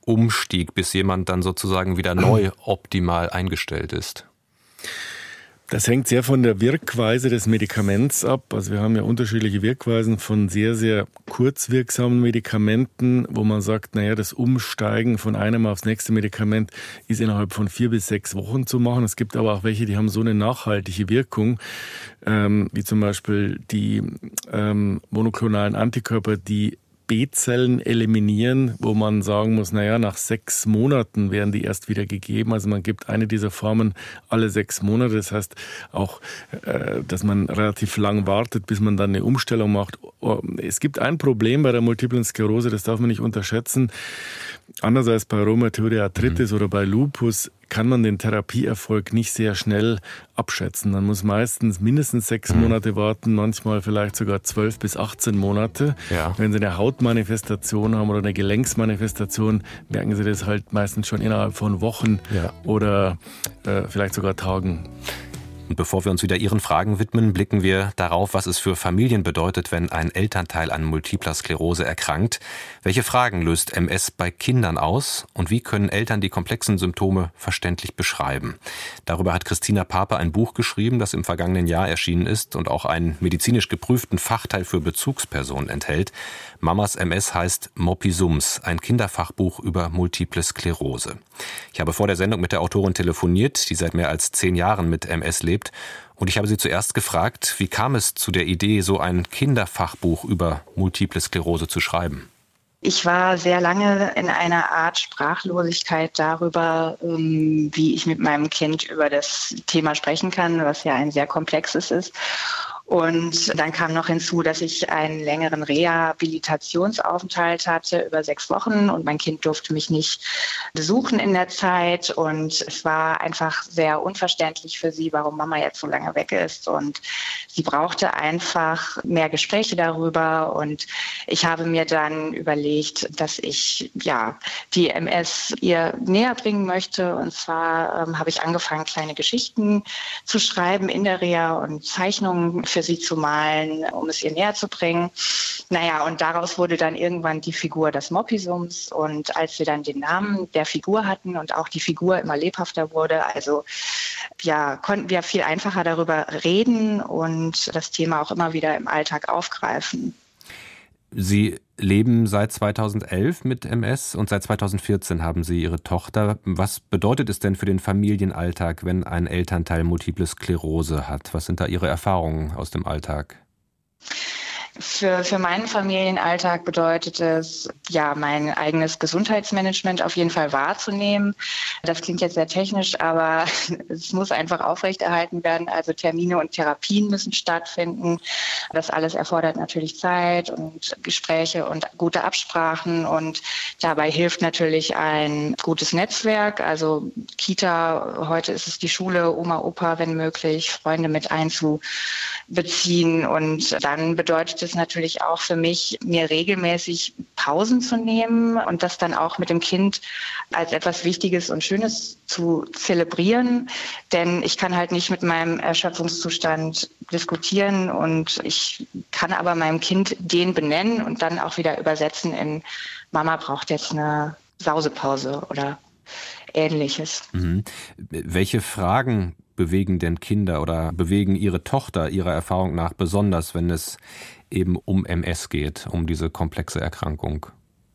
Therapieumstieg, bis jemand dann sozusagen wieder neu optimal eingestellt ist? Das hängt sehr von der Wirkweise des Medikaments ab. Also wir haben ja unterschiedliche Wirkweisen von sehr, sehr kurzwirksamen Medikamenten, wo man sagt, naja, das Umsteigen von einem aufs nächste Medikament ist innerhalb von 4 bis 6 Wochen zu machen. Es gibt aber auch welche, die haben so eine nachhaltige Wirkung, wie zum Beispiel die monoklonalen Antikörper, die B-Zellen eliminieren, wo man sagen muss, naja, nach 6 Monaten werden die erst wieder gegeben. Also man gibt eine dieser Formen alle 6 Monate. Das heißt auch, dass man relativ lang wartet, bis man dann eine Umstellung macht. Es gibt ein Problem bei der Multiplen Sklerose, das darf man nicht unterschätzen. Anders als bei Rheumatoide Arthritis oder bei Lupus kann man den Therapieerfolg nicht sehr schnell abschätzen. Man muss meistens mindestens 6 Monate warten, manchmal vielleicht sogar 12 bis 18 Monate. Ja. Wenn Sie eine Hautmanifestation haben oder eine Gelenksmanifestation, merken Sie das halt meistens schon innerhalb von Wochen oder vielleicht sogar Tagen. Und bevor wir uns wieder Ihren Fragen widmen, blicken wir darauf, was es für Familien bedeutet, wenn ein Elternteil an Multipler Sklerose erkrankt. Welche Fragen löst MS bei Kindern aus? Und wie können Eltern die komplexen Symptome verständlich beschreiben? Darüber hat Christina Pape ein Buch geschrieben, das im vergangenen Jahr erschienen ist und auch einen medizinisch geprüften Fachteil für Bezugspersonen enthält. Mamas MS heißt Moppisums, ein Kinderfachbuch über Multiple Sklerose. Ich habe vor der Sendung mit der Autorin telefoniert, die seit mehr als 10 Jahren mit MS lebt. Und ich habe sie zuerst gefragt, wie kam es zu der Idee, so ein Kinderfachbuch über Multiple Sklerose zu schreiben? Ich war sehr lange in einer Art Sprachlosigkeit darüber, wie ich mit meinem Kind über das Thema sprechen kann, was ja ein sehr komplexes ist. Und dann kam noch hinzu, dass ich einen längeren Rehabilitationsaufenthalt hatte über 6 Wochen und mein Kind durfte mich nicht besuchen in der Zeit. Und es war einfach sehr unverständlich für sie, warum Mama jetzt so lange weg ist. Und sie brauchte einfach mehr Gespräche darüber. Und ich habe mir dann überlegt, dass ich die MS ihr näher bringen möchte. Und zwar habe ich angefangen, kleine Geschichten zu schreiben in der Reha und Zeichnungen für sie zu malen, um es ihr näher zu bringen. Und daraus wurde dann irgendwann die Figur des Moppisums. Und als wir dann den Namen der Figur hatten und auch die Figur immer lebhafter wurde, konnten wir viel einfacher darüber reden und das Thema auch immer wieder im Alltag aufgreifen. Sie leben seit 2011 mit MS und seit 2014 haben Sie Ihre Tochter. Was bedeutet es denn für den Familienalltag, wenn ein Elternteil Multiple Sklerose hat? Was sind da Ihre Erfahrungen aus dem Alltag? Für meinen Familienalltag bedeutet es, mein eigenes Gesundheitsmanagement auf jeden Fall wahrzunehmen. Das klingt jetzt sehr technisch, aber es muss einfach aufrechterhalten werden. Also Termine und Therapien müssen stattfinden. Das alles erfordert natürlich Zeit und Gespräche und gute Absprachen. Und dabei hilft natürlich ein gutes Netzwerk. Also Kita, heute ist es die Schule, Oma, Opa, wenn möglich, Freunde mit einzubeziehen. Und dann bedeutet es natürlich auch für mich, mir regelmäßig Pausen zu nehmen und das dann auch mit dem Kind als etwas Wichtiges und Schönes zu zelebrieren. Denn ich kann halt nicht mit meinem Erschöpfungszustand diskutieren und ich kann aber meinem Kind den benennen und dann auch wieder übersetzen in Mama braucht jetzt eine Sausepause oder Ähnliches. Welche Fragen bewegen denn Kinder oder bewegen Ihre Tochter Ihrer Erfahrung nach besonders, wenn es eben um MS geht, um diese komplexe Erkrankung?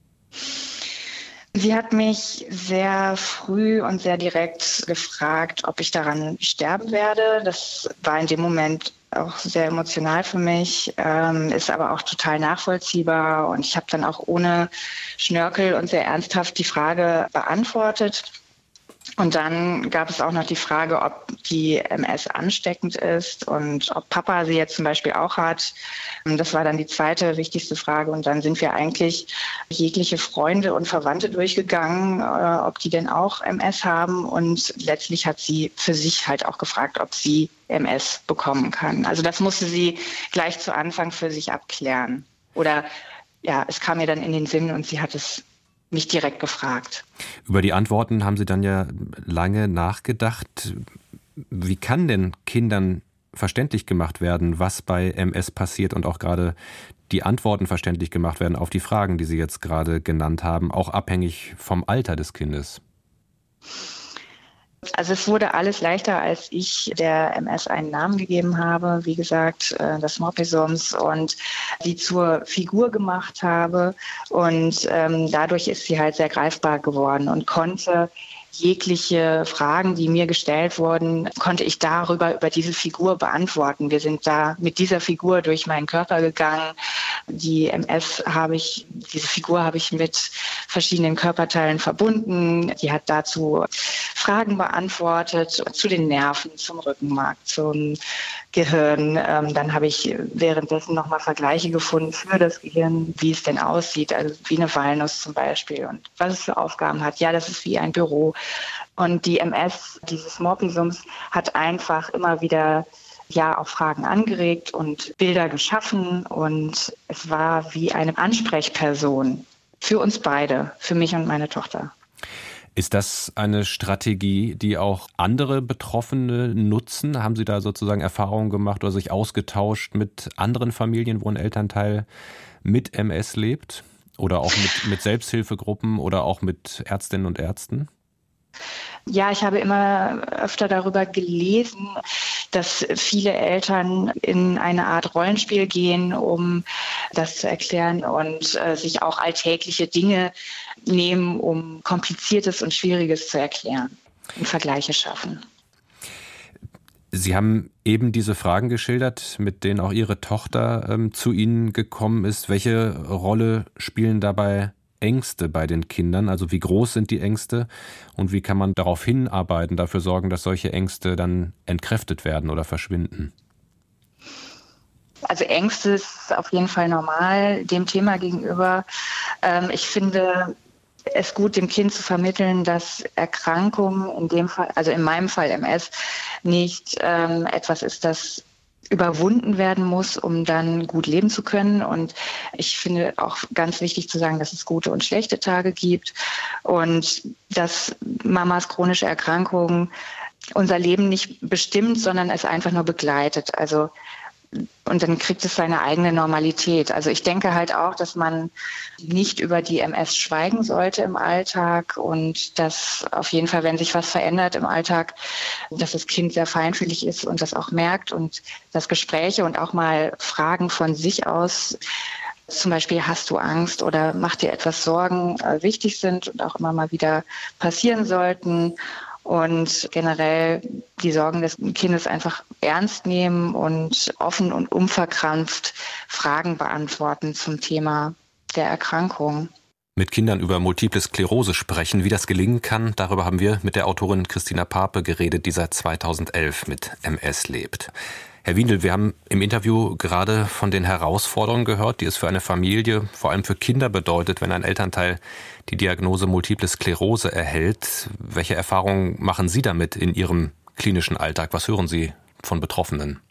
Sie hat mich sehr früh und sehr direkt gefragt, ob ich daran sterben werde. Das war in dem Moment auch sehr emotional für mich, ist aber auch total nachvollziehbar. Und ich habe dann auch ohne Schnörkel und sehr ernsthaft die Frage beantwortet. Und dann gab es auch noch die Frage, ob die MS ansteckend ist und ob Papa sie jetzt zum Beispiel auch hat. Das war dann die zweite wichtigste Frage. Und dann sind wir eigentlich jegliche Freunde und Verwandte durchgegangen, ob die denn auch MS haben. Und letztlich hat sie für sich halt auch gefragt, ob sie MS bekommen kann. Also das musste sie gleich zu Anfang für sich abklären. Oder es kam ihr dann in den Sinn und sie hat es mich direkt gefragt. Über die Antworten haben Sie dann ja lange nachgedacht. Wie kann denn Kindern verständlich gemacht werden, was bei MS passiert und auch gerade die Antworten verständlich gemacht werden auf die Fragen, die Sie jetzt gerade genannt haben, auch abhängig vom Alter des Kindes? Also es wurde alles leichter, als ich der MS einen Namen gegeben habe, wie gesagt, das Morbisums, und sie zur Figur gemacht habe. Und dadurch ist sie halt sehr greifbar geworden und konnte jegliche Fragen, die mir gestellt wurden, konnte ich über diese Figur beantworten. Wir sind da mit dieser Figur durch meinen Körper gegangen. Diese Figur habe ich mit verschiedenen Körperteilen verbunden. Die hat dazu Fragen beantwortet zu den Nerven, zum Rückenmark, zum Gehirn. Dann habe ich währenddessen nochmal Vergleiche gefunden für das Gehirn, wie es denn aussieht, also wie eine Walnuss zum Beispiel und was es für Aufgaben hat. Ja, das ist wie ein Büro. Und die MS dieses Morbisums hat einfach immer wieder auch Fragen angeregt und Bilder geschaffen. Und es war wie eine Ansprechperson für uns beide, für mich und meine Tochter. Ist das eine Strategie, die auch andere Betroffene nutzen? Haben Sie da sozusagen Erfahrungen gemacht oder sich ausgetauscht mit anderen Familien, wo ein Elternteil mit MS lebt? Oder auch mit Selbsthilfegruppen oder auch mit Ärztinnen und Ärzten? Ja, ich habe immer öfter darüber gelesen, dass viele Eltern in eine Art Rollenspiel gehen, um das zu erklären und sich auch alltägliche Dinge nehmen, um Kompliziertes und Schwieriges zu erklären und Vergleiche schaffen. Sie haben eben diese Fragen geschildert, mit denen auch Ihre Tochter zu Ihnen gekommen ist. Welche Rolle spielen dabei Ängste bei den Kindern? Also wie groß sind die Ängste und wie kann man darauf hinarbeiten, dafür sorgen, dass solche Ängste dann entkräftet werden oder verschwinden? Also Ängste ist auf jeden Fall normal dem Thema gegenüber. Ich finde es gut, dem Kind zu vermitteln, dass Erkrankung in dem Fall, also in meinem Fall MS, nicht etwas ist, das überwunden werden muss, um dann gut leben zu können. Und ich finde auch ganz wichtig zu sagen, dass es gute und schlechte Tage gibt und dass Mamas chronische Erkrankung unser Leben nicht bestimmt, sondern es einfach nur begleitet. Also und dann kriegt es seine eigene Normalität. Also ich denke halt auch, dass man nicht über die MS schweigen sollte im Alltag und dass auf jeden Fall, wenn sich was verändert im Alltag, dass das Kind sehr feinfühlig ist und das auch merkt und dass Gespräche und auch mal Fragen von sich aus, zum Beispiel hast du Angst oder macht dir etwas Sorgen, wichtig sind und auch immer mal wieder passieren sollten. Und generell die Sorgen des Kindes einfach ernst nehmen und offen und unverkrampft Fragen beantworten zum Thema der Erkrankung. Mit Kindern über Multiple Sklerose sprechen, wie das gelingen kann, darüber haben wir mit der Autorin Christina Pape geredet, die seit 2011 mit MS lebt. Herr Wiendl, wir haben im Interview gerade von den Herausforderungen gehört, die es für eine Familie, vor allem für Kinder bedeutet, wenn ein Elternteil die Diagnose Multiple Sklerose erhält. Welche Erfahrungen machen Sie damit in Ihrem klinischen Alltag? Was hören Sie von Betroffenen?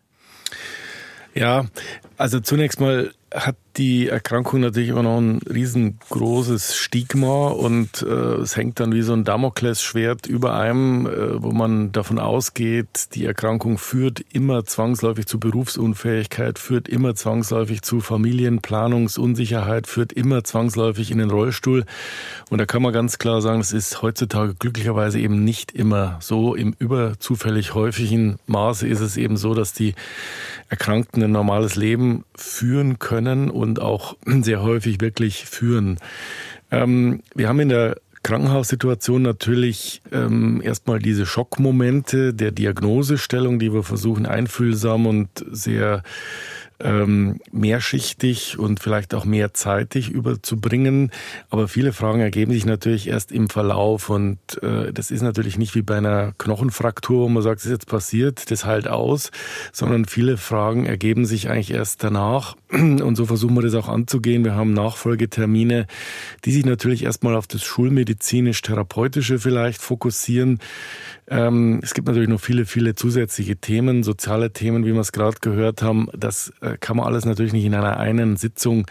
Ja, also zunächst mal hat die Erkrankung natürlich immer noch ein riesengroßes Stigma und es hängt dann wie so ein Damoklesschwert über einem, wo man davon ausgeht, die Erkrankung führt immer zwangsläufig zu Berufsunfähigkeit, führt immer zwangsläufig zu Familienplanungsunsicherheit, führt immer zwangsläufig in den Rollstuhl. Und da kann man ganz klar sagen, das ist heutzutage glücklicherweise eben nicht immer so. Im überzufällig häufigen Maße ist es eben so, dass die Erkrankten ein normales Leben führen können und auch sehr häufig wirklich führen. Wir haben in der Krankenhaussituation natürlich erstmal diese Schockmomente der Diagnosestellung, die wir versuchen einfühlsam und sehr mehrschichtig und vielleicht auch mehrzeitig überzubringen. Aber viele Fragen ergeben sich natürlich erst im Verlauf und das ist natürlich nicht wie bei einer Knochenfraktur, wo man sagt, es ist jetzt passiert, das heilt aus, sondern viele Fragen ergeben sich eigentlich erst danach und so versuchen wir das auch anzugehen. Wir haben Nachfolgetermine, die sich natürlich erstmal auf das schulmedizinisch-therapeutische vielleicht fokussieren. Es gibt natürlich noch viele, viele zusätzliche Themen, soziale Themen, wie wir es gerade gehört haben. Das kann man alles natürlich nicht in einer einen Sitzung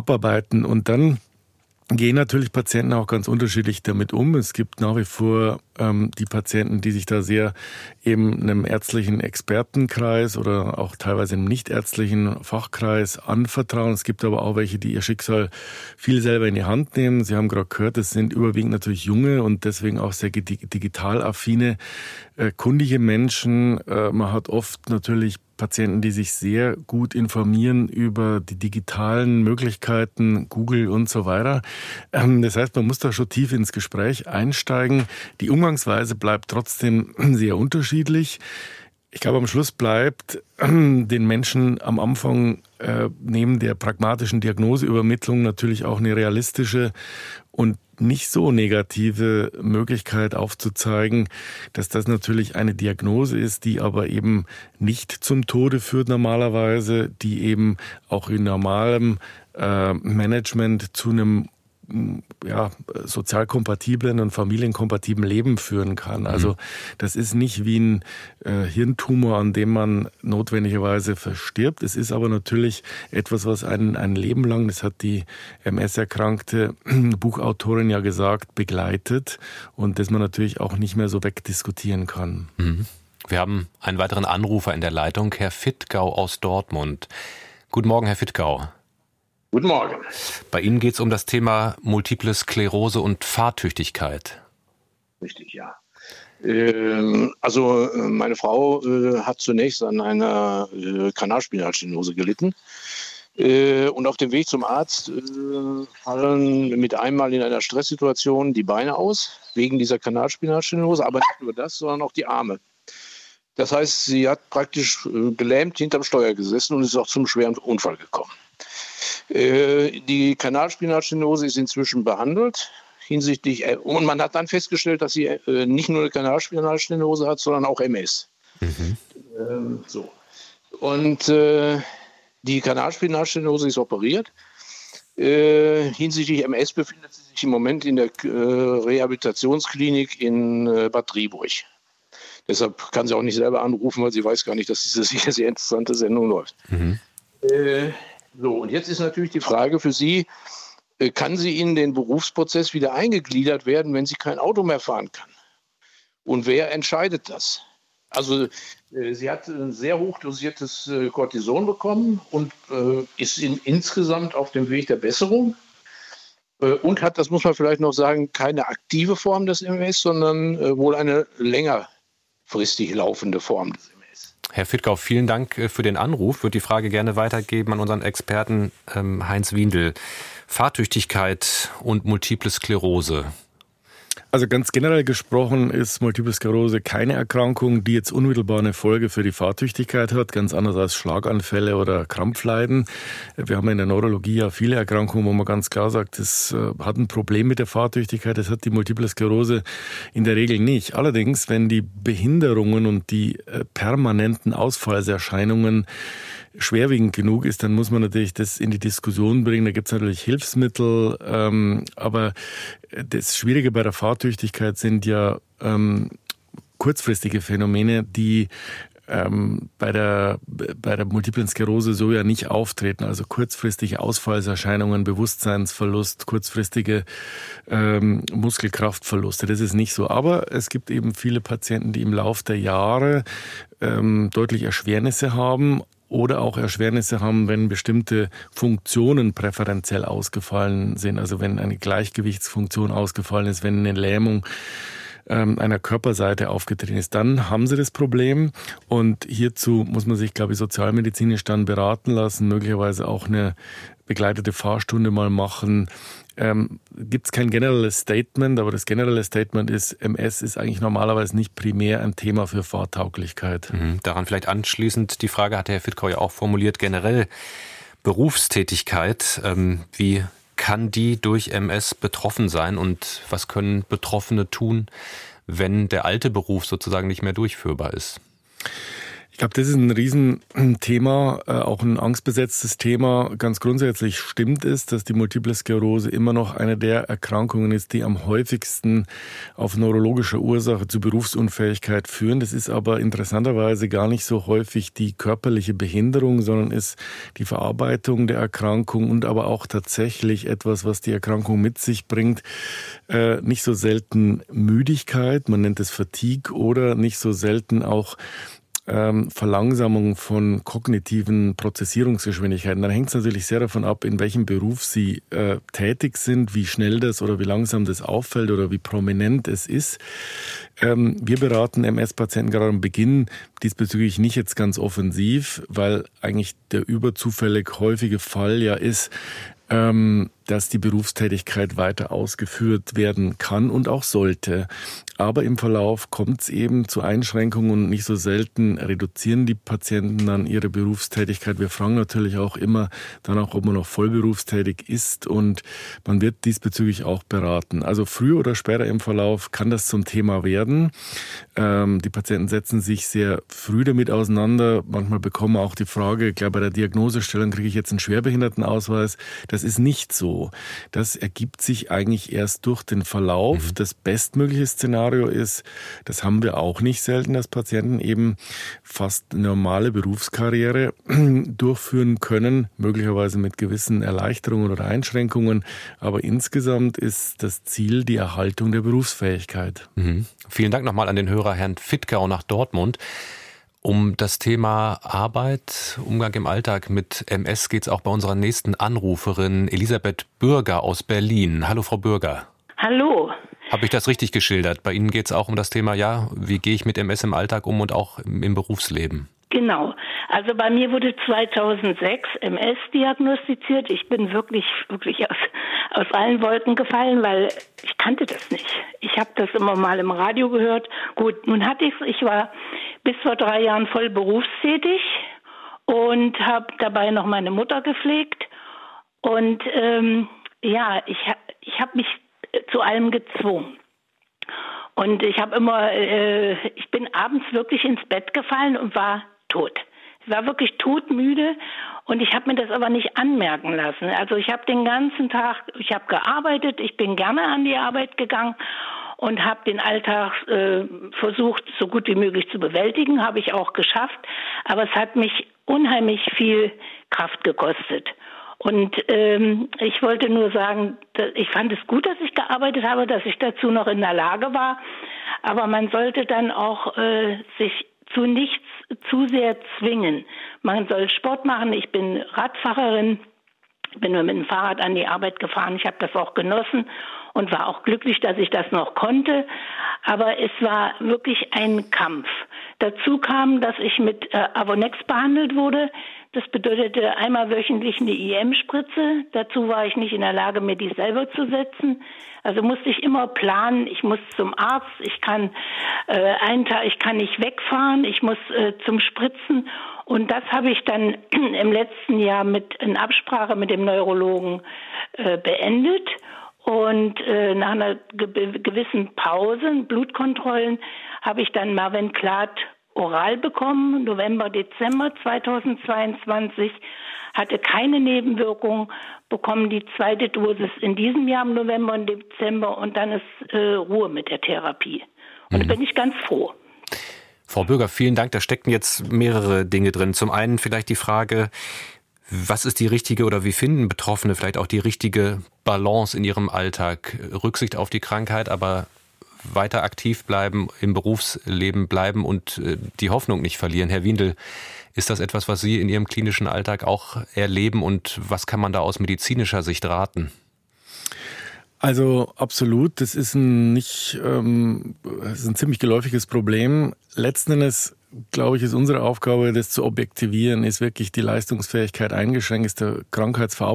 abarbeiten. Und dann gehen natürlich Patienten auch ganz unterschiedlich damit um. Es gibt nach wie vor die Patienten, die sich da sehr eben einem ärztlichen Expertenkreis oder auch teilweise einem nichtärztlichen Fachkreis anvertrauen. Es gibt aber auch welche, die ihr Schicksal viel selber in die Hand nehmen. Sie haben gerade gehört, es sind überwiegend natürlich junge und deswegen auch sehr digital affine, kundige Menschen. Man hat oft natürlich Patienten, die sich sehr gut informieren über die digitalen Möglichkeiten, Google und so weiter. Das heißt, man muss da schon tief ins Gespräch einsteigen. Die Umgangsweise bleibt trotzdem sehr unterschiedlich. Ich glaube, am Schluss bleibt den Menschen am Anfang neben der pragmatischen Diagnoseübermittlung natürlich auch eine realistische und nicht so negative Möglichkeit aufzuzeigen, dass das natürlich eine Diagnose ist, die aber eben nicht zum Tode führt normalerweise, die eben auch in normalem Management zu einem sozial kompatiblen und familienkompatiblen Leben führen kann. Also das ist nicht wie ein Hirntumor, an dem man notwendigerweise verstirbt. Es ist aber natürlich etwas, was einen ein Leben lang, das hat die MS-erkrankte Buchautorin ja gesagt, begleitet und das man natürlich auch nicht mehr so wegdiskutieren kann. Wir haben einen weiteren Anrufer in der Leitung, Herr Fittgau aus Dortmund. Guten Morgen, Herr Fittgau. Guten Morgen. Bei Ihnen geht es um das Thema Multiple Sklerose und Fahrtüchtigkeit. Richtig, ja. Also meine Frau hat zunächst an einer Kanalspinalstenose gelitten. Und auf dem Weg zum Arzt fallen mit einmal in einer Stresssituation die Beine aus, wegen dieser Kanalspinalstenose, aber nicht nur das, sondern auch die Arme. Das heißt, sie hat praktisch gelähmt hinterm Steuer gesessen und ist auch zum schweren Unfall gekommen. Die Kanalspinalstenose ist inzwischen behandelt hinsichtlich, und man hat dann festgestellt, dass sie nicht nur eine Kanalspinalstenose hat, sondern auch MS. So. Und die Kanalspinalstenose ist operiert. Hinsichtlich MS befindet sie sich im Moment in der Rehabilitationsklinik in Bad Driburg. Deshalb kann sie auch nicht selber anrufen, weil sie weiß gar nicht, dass diese sehr interessante Sendung läuft. So, und jetzt ist natürlich die Frage für Sie, kann sie in den Berufsprozess wieder eingegliedert werden, wenn sie kein Auto mehr fahren kann? Und wer entscheidet das? Also sie hat ein sehr hochdosiertes Cortison bekommen und ist insgesamt auf dem Weg der Besserung und hat, das muss man vielleicht noch sagen, keine aktive Form des MS, sondern wohl eine längerfristig laufende Form des MS. Herr Fittgau, vielen Dank für den Anruf. Ich würde die Frage gerne weitergeben an unseren Experten Heinz Wiendl. Fahrtüchtigkeit und Multiple Sklerose. Also ganz generell gesprochen ist Multiple Sklerose keine Erkrankung, die jetzt unmittelbar eine Folge für die Fahrtüchtigkeit hat, ganz anders als Schlaganfälle oder Krampfleiden. Wir haben in der Neurologie ja viele Erkrankungen, wo man ganz klar sagt, das hat ein Problem mit der Fahrtüchtigkeit, das hat die Multiple Sklerose in der Regel nicht. Allerdings, wenn die Behinderungen und die permanenten Ausfallserscheinungen schwerwiegend genug ist, dann muss man natürlich das in die Diskussion bringen. Da gibt es natürlich Hilfsmittel, aber das Schwierige bei der Fahrtüchtigkeit sind ja kurzfristige Phänomene, die bei der Multiplen Sklerose so ja nicht auftreten. Also kurzfristige Ausfallserscheinungen, Bewusstseinsverlust, kurzfristige Muskelkraftverluste. Das ist nicht so. Aber es gibt eben viele Patienten, die im Lauf der Jahre deutlich Erschwernisse haben. Oder auch Erschwernisse haben, wenn bestimmte Funktionen präferenziell ausgefallen sind. Also wenn eine Gleichgewichtsfunktion ausgefallen ist, wenn eine Lähmung einer Körperseite aufgetreten ist, dann haben sie das Problem. Und hierzu muss man sich, glaube ich, sozialmedizinisch dann beraten lassen, möglicherweise auch eine begleitete Fahrstunde mal machen. Gibt es kein generelles Statement, aber das generelle Statement ist, MS ist eigentlich normalerweise nicht primär ein Thema für Fahrtauglichkeit. Daran vielleicht anschließend, die Frage hatte Herr Fittgau ja auch formuliert, generell Berufstätigkeit, wie kann die durch MS betroffen sein und was können Betroffene tun, wenn der alte Beruf sozusagen nicht mehr durchführbar ist? Ich glaube, das ist ein Riesenthema, auch ein angstbesetztes Thema. Ganz grundsätzlich stimmt es, dass die Multiple Sklerose immer noch eine der Erkrankungen ist, die am häufigsten auf neurologischer Ursache zu Berufsunfähigkeit führen. Das ist aber interessanterweise gar nicht so häufig die körperliche Behinderung, sondern ist die Verarbeitung der Erkrankung und aber auch tatsächlich etwas, was die Erkrankung mit sich bringt. Nicht so selten Müdigkeit, man nennt es Fatigue, oder nicht so selten auch Verlangsamung von kognitiven Prozessierungsgeschwindigkeiten. Dann hängt es natürlich sehr davon ab, in welchem Beruf Sie tätig sind, wie schnell das oder wie langsam das auffällt oder wie prominent es ist. Wir beraten MS-Patienten gerade am Beginn diesbezüglich nicht jetzt ganz offensiv, weil eigentlich der überzufällig häufige Fall ja ist, dass die Berufstätigkeit weiter ausgeführt werden kann und auch sollte. Aber im Verlauf kommt es eben zu Einschränkungen und nicht so selten reduzieren die Patienten dann ihre Berufstätigkeit. Wir fragen natürlich auch immer danach, ob man noch vollberufstätig ist, und man wird diesbezüglich auch beraten. Also früher oder später im Verlauf kann das zum Thema werden. Die Patienten setzen sich sehr früh damit auseinander. Manchmal bekommen wir auch die Frage, klar, bei der Diagnosestellung kriege ich jetzt einen Schwerbehindertenausweis. Das ist nicht so. Das ergibt sich eigentlich erst durch den Verlauf. Das bestmögliche Szenario ist, das haben wir auch nicht selten, dass Patienten eben fast eine normale Berufskarriere durchführen können, möglicherweise mit gewissen Erleichterungen oder Einschränkungen. Aber insgesamt ist das Ziel die Erhaltung der Berufsfähigkeit. Vielen Dank nochmal an den Hörer Herrn Fittgau nach Dortmund. Um das Thema Arbeit, Umgang im Alltag mit MS geht es auch bei unserer nächsten Anruferin Elisabeth Bürger aus Berlin. Hallo, Frau Bürger. Hallo. Habe ich das richtig geschildert? Bei Ihnen geht es auch um das Thema, ja, wie gehe ich mit MS im Alltag um und auch im Berufsleben? Genau. Also bei mir wurde 2006 MS diagnostiziert. Ich bin wirklich aus allen Wolken gefallen, weil ich kannte das nicht. Ich habe das immer mal im Radio gehört. Gut, nun hatte ich's. Ich war bis vor 3 Jahren voll berufstätig und habe dabei noch meine Mutter gepflegt. Und ich habe mich zu allem gezwungen. Und ich bin abends wirklich ins Bett gefallen und war tot. Ich war wirklich todmüde und ich habe mir das aber nicht anmerken lassen. Also ich habe den ganzen Tag, ich habe gearbeitet, ich bin gerne an die Arbeit gegangen und habe den Alltag versucht, so gut wie möglich zu bewältigen, habe ich auch geschafft. Aber es hat mich unheimlich viel Kraft gekostet. Und ich wollte nur sagen, ich fand es gut, dass ich gearbeitet habe, dass ich dazu noch in der Lage war. Aber man sollte dann auch sich zu nichts zu sehr zwingen. Man soll Sport machen. Ich bin Radfahrerin, bin nur mit dem Fahrrad an die Arbeit gefahren. Ich habe das auch genossen und war auch glücklich, dass ich das noch konnte. Aber es war wirklich ein Kampf. Dazu kam, dass ich mit Avonex behandelt wurde. Das bedeutete einmal wöchentlich eine IM-Spritze. Dazu war ich nicht in der Lage, mir die selber zu setzen. Also musste ich immer planen. Ich muss zum Arzt. Ich kann ich kann nicht wegfahren. Ich muss zum Spritzen. Und das habe ich dann im letzten Jahr in Absprache mit dem Neurologen beendet. Und nach einer gewissen Pause, Blutkontrollen, habe ich dann Mavenclad oral bekommen, November, Dezember 2022, hatte keine Nebenwirkung, bekommen die zweite Dosis in diesem Jahr im November und Dezember und dann ist Ruhe mit der Therapie. Und da bin ich ganz froh. Frau Bürger, vielen Dank. Da stecken jetzt mehrere Dinge drin. Zum einen vielleicht die Frage, was ist die richtige oder wie finden Betroffene vielleicht auch die richtige Balance in ihrem Alltag? Rücksicht auf die Krankheit, aber weiter aktiv bleiben, im Berufsleben bleiben und die Hoffnung nicht verlieren. Herr Wiendl, ist das etwas, was Sie in Ihrem klinischen Alltag auch erleben und was kann man da aus medizinischer Sicht raten? Also absolut, das ist ein ziemlich geläufiges Problem. Letzten Endes, glaube ich, ist unsere Aufgabe, das zu objektivieren. Ist wirklich die Leistungsfähigkeit eingeschränkt? Ist der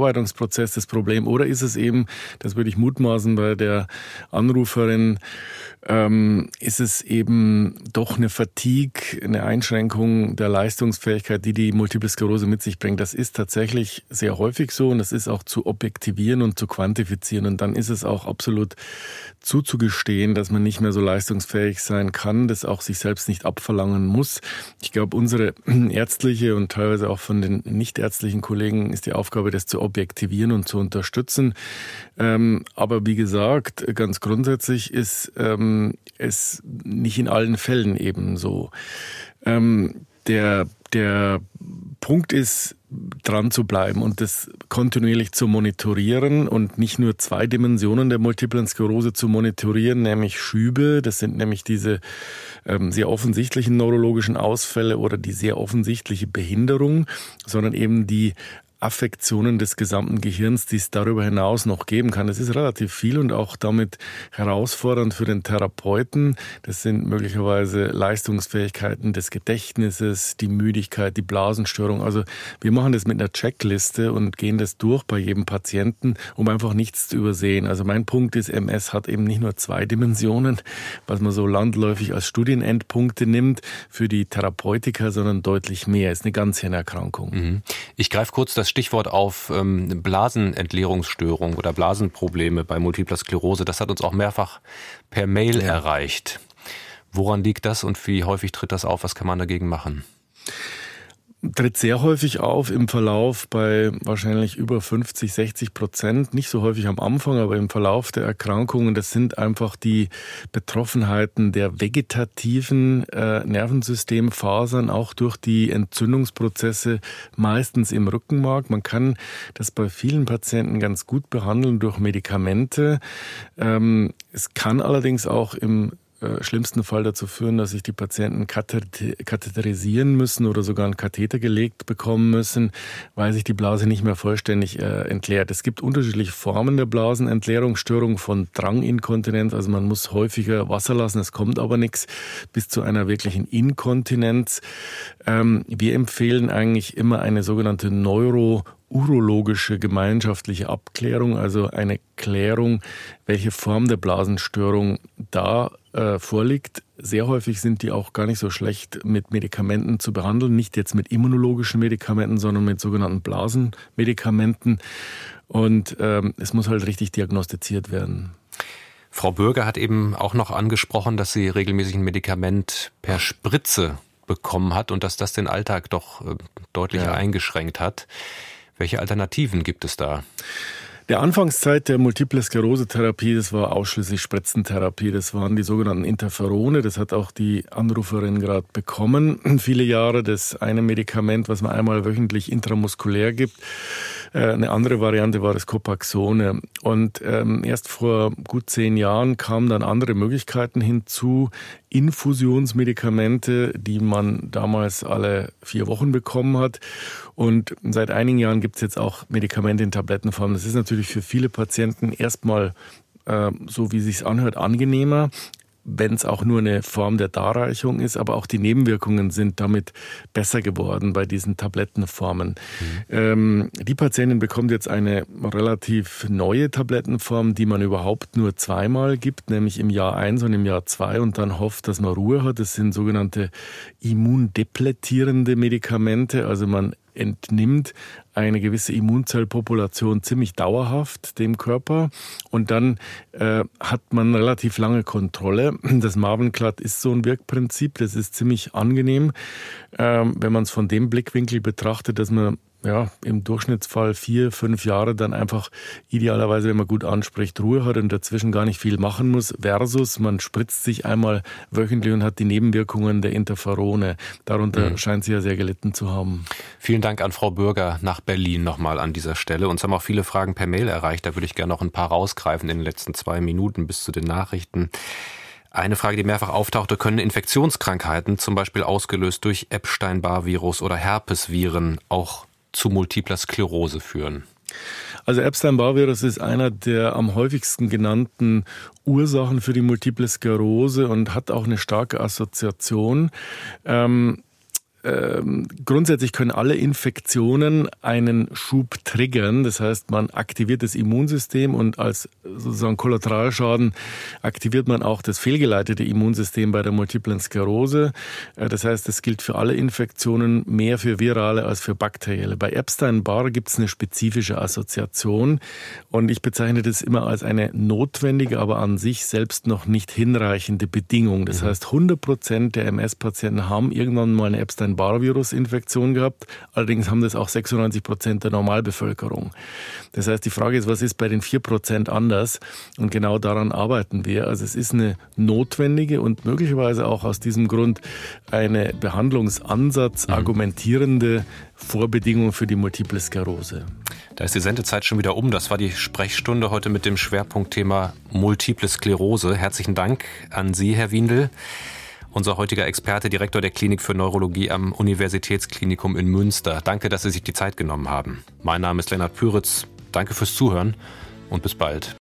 Krankheitsverarbeitungsprozess das Problem? Oder ist es eben, das würde ich mutmaßen bei der Anruferin, ist es eben doch eine Fatigue, eine Einschränkung der Leistungsfähigkeit, die Multiple Sklerose mit sich bringt. Das ist tatsächlich sehr häufig so und das ist auch zu objektivieren und zu quantifizieren. Und dann ist es auch absolut zuzugestehen, dass man nicht mehr so leistungsfähig sein kann, das auch sich selbst nicht abverlangen muss. Ich glaube, unsere ärztliche und teilweise auch von den nichtärztlichen Kollegen ist die Aufgabe, das zu objektivieren und zu unterstützen. Aber wie gesagt, ganz grundsätzlich ist es nicht in allen Fällen eben so. Der Punkt ist, dran zu bleiben und das kontinuierlich zu monitorieren und nicht nur 2 Dimensionen der Multiplen Sklerose zu monitorieren, nämlich Schübe, das sind nämlich diese sehr offensichtlichen neurologischen Ausfälle oder die sehr offensichtliche Behinderung, sondern eben die Affektionen des gesamten Gehirns, die es darüber hinaus noch geben kann. Das ist relativ viel und auch damit herausfordernd für den Therapeuten. Das sind möglicherweise Leistungsfähigkeiten des Gedächtnisses, die Müdigkeit, die Blasenstörung. Also wir machen das mit einer Checkliste und gehen das durch bei jedem Patienten, um einfach nichts zu übersehen. Also mein Punkt ist, MS hat eben nicht nur 2 Dimensionen, was man so landläufig als Studienendpunkte nimmt für die Therapeutiker, sondern deutlich mehr. Ist eine Ganzhirnerkrankung. Ich greife kurz das Stichwort auf Blasenentleerungsstörung oder Blasenprobleme bei Multipler Sklerose. Das hat uns auch mehrfach per Mail erreicht. Woran liegt das und wie häufig tritt das auf? Was kann man dagegen machen? Tritt sehr häufig auf im Verlauf bei wahrscheinlich über 50-60%. Nicht so häufig am Anfang, aber im Verlauf der Erkrankungen. Das sind einfach die Betroffenheiten der vegetativen Nervensystemfasern, auch durch die Entzündungsprozesse meistens im Rückenmark. Man kann das bei vielen Patienten ganz gut behandeln durch Medikamente. Es kann allerdings auch im schlimmsten Fall dazu führen, dass sich die Patienten katheterisieren müssen oder sogar einen Katheter gelegt bekommen müssen, weil sich die Blase nicht mehr vollständig entleert. Es gibt unterschiedliche Formen der Blasenentleerungsstörung, von Dranginkontinenz, also man muss häufiger Wasser lassen, es kommt aber nichts, bis zu einer wirklichen Inkontinenz. Wir empfehlen eigentlich immer eine sogenannte urologische gemeinschaftliche Abklärung, also eine Klärung, welche Form der Blasenstörung da vorliegt. Sehr häufig sind die auch gar nicht so schlecht mit Medikamenten zu behandeln, nicht jetzt mit immunologischen Medikamenten, sondern mit sogenannten Blasenmedikamenten. Und es muss halt richtig diagnostiziert werden. Frau Bürger hat eben auch noch angesprochen, dass sie regelmäßig ein Medikament per Spritze bekommen hat und dass das den Alltag doch deutlich eingeschränkt hat. Welche Alternativen gibt es da? Der Anfangszeit der Multiple Sklerose-Therapie, das war ausschließlich Spritzentherapie. Das waren die sogenannten Interferone. Das hat auch die Anruferin gerade bekommen. Viele Jahre das eine Medikament, was man einmal wöchentlich intramuskulär gibt. Eine andere Variante war das Copaxone. Und erst vor gut 10 Jahren kamen dann andere Möglichkeiten hinzu. Infusionsmedikamente, die man damals alle 4 Wochen bekommen hat. Und seit einigen Jahren gibt es jetzt auch Medikamente in Tablettenform. Das ist natürlich für viele Patienten erstmal, so wie es sich anhört, angenehmer, wenn es auch nur eine Form der Darreichung ist. Aber auch die Nebenwirkungen sind damit besser geworden bei diesen Tablettenformen. Die Patientin bekommt jetzt eine relativ neue Tablettenform, die man überhaupt nur 2-mal gibt, nämlich im Jahr 1 und im Jahr 2 und dann hofft, dass man Ruhe hat. Das sind sogenannte immundepletierende Medikamente, also man entnimmt eine gewisse Immunzellpopulation ziemlich dauerhaft dem Körper und dann hat man relativ lange Kontrolle. Das Mavenclad ist so ein Wirkprinzip, das ist ziemlich angenehm, wenn man es von dem Blickwinkel betrachtet, dass man im Durchschnittsfall 4-5 Jahre dann einfach idealerweise, wenn man gut anspricht, Ruhe hat und dazwischen gar nicht viel machen muss, versus man spritzt sich einmal wöchentlich und hat die Nebenwirkungen der Interferone. Darunter scheint sie ja sehr gelitten zu haben. Vielen Dank an Frau Bürger nach Berlin nochmal an dieser Stelle. Uns haben auch viele Fragen per Mail erreicht, da würde ich gerne noch ein paar rausgreifen in den letzten 2 Minuten bis zu den Nachrichten. Eine Frage, die mehrfach auftauchte: Können Infektionskrankheiten, zum Beispiel ausgelöst durch Epstein-Barr-Virus oder Herpesviren, auch zu Multipler Sklerose führen? Also Epstein-Barr-Virus ist einer der am häufigsten genannten Ursachen für die Multiple Sklerose und hat auch eine starke Assoziation. grundsätzlich können alle Infektionen einen Schub triggern. Das heißt, man aktiviert das Immunsystem und als sozusagen Kollateralschaden aktiviert man auch das fehlgeleitete Immunsystem bei der Multiplen Sklerose. Das heißt, das gilt für alle Infektionen, mehr für virale als für bakterielle. Bei Epstein-Barr gibt es eine spezifische Assoziation und ich bezeichne das immer als eine notwendige, aber an sich selbst noch nicht hinreichende Bedingung. Das heißt, 100% der MS-Patienten haben irgendwann mal eine Epstein-Barr-Virus-Infektion gehabt. Allerdings haben das auch 96% der Normalbevölkerung. Das heißt, die Frage ist, was ist bei den 4% anders? Und genau daran arbeiten wir. Also es ist eine notwendige und möglicherweise auch aus diesem Grund eine Behandlungsansatz argumentierende Vorbedingung für die Multiple Sklerose. Da ist die Sendezeit schon wieder um. Das war die Sprechstunde heute mit dem Schwerpunktthema Multiple Sklerose. Herzlichen Dank an Sie, Herr Wiendl. Unser heutiger Experte, Direktor der Klinik für Neurologie am Universitätsklinikum in Münster. Danke, dass Sie sich die Zeit genommen haben. Mein Name ist Lennart Püritz. Danke fürs Zuhören und bis bald.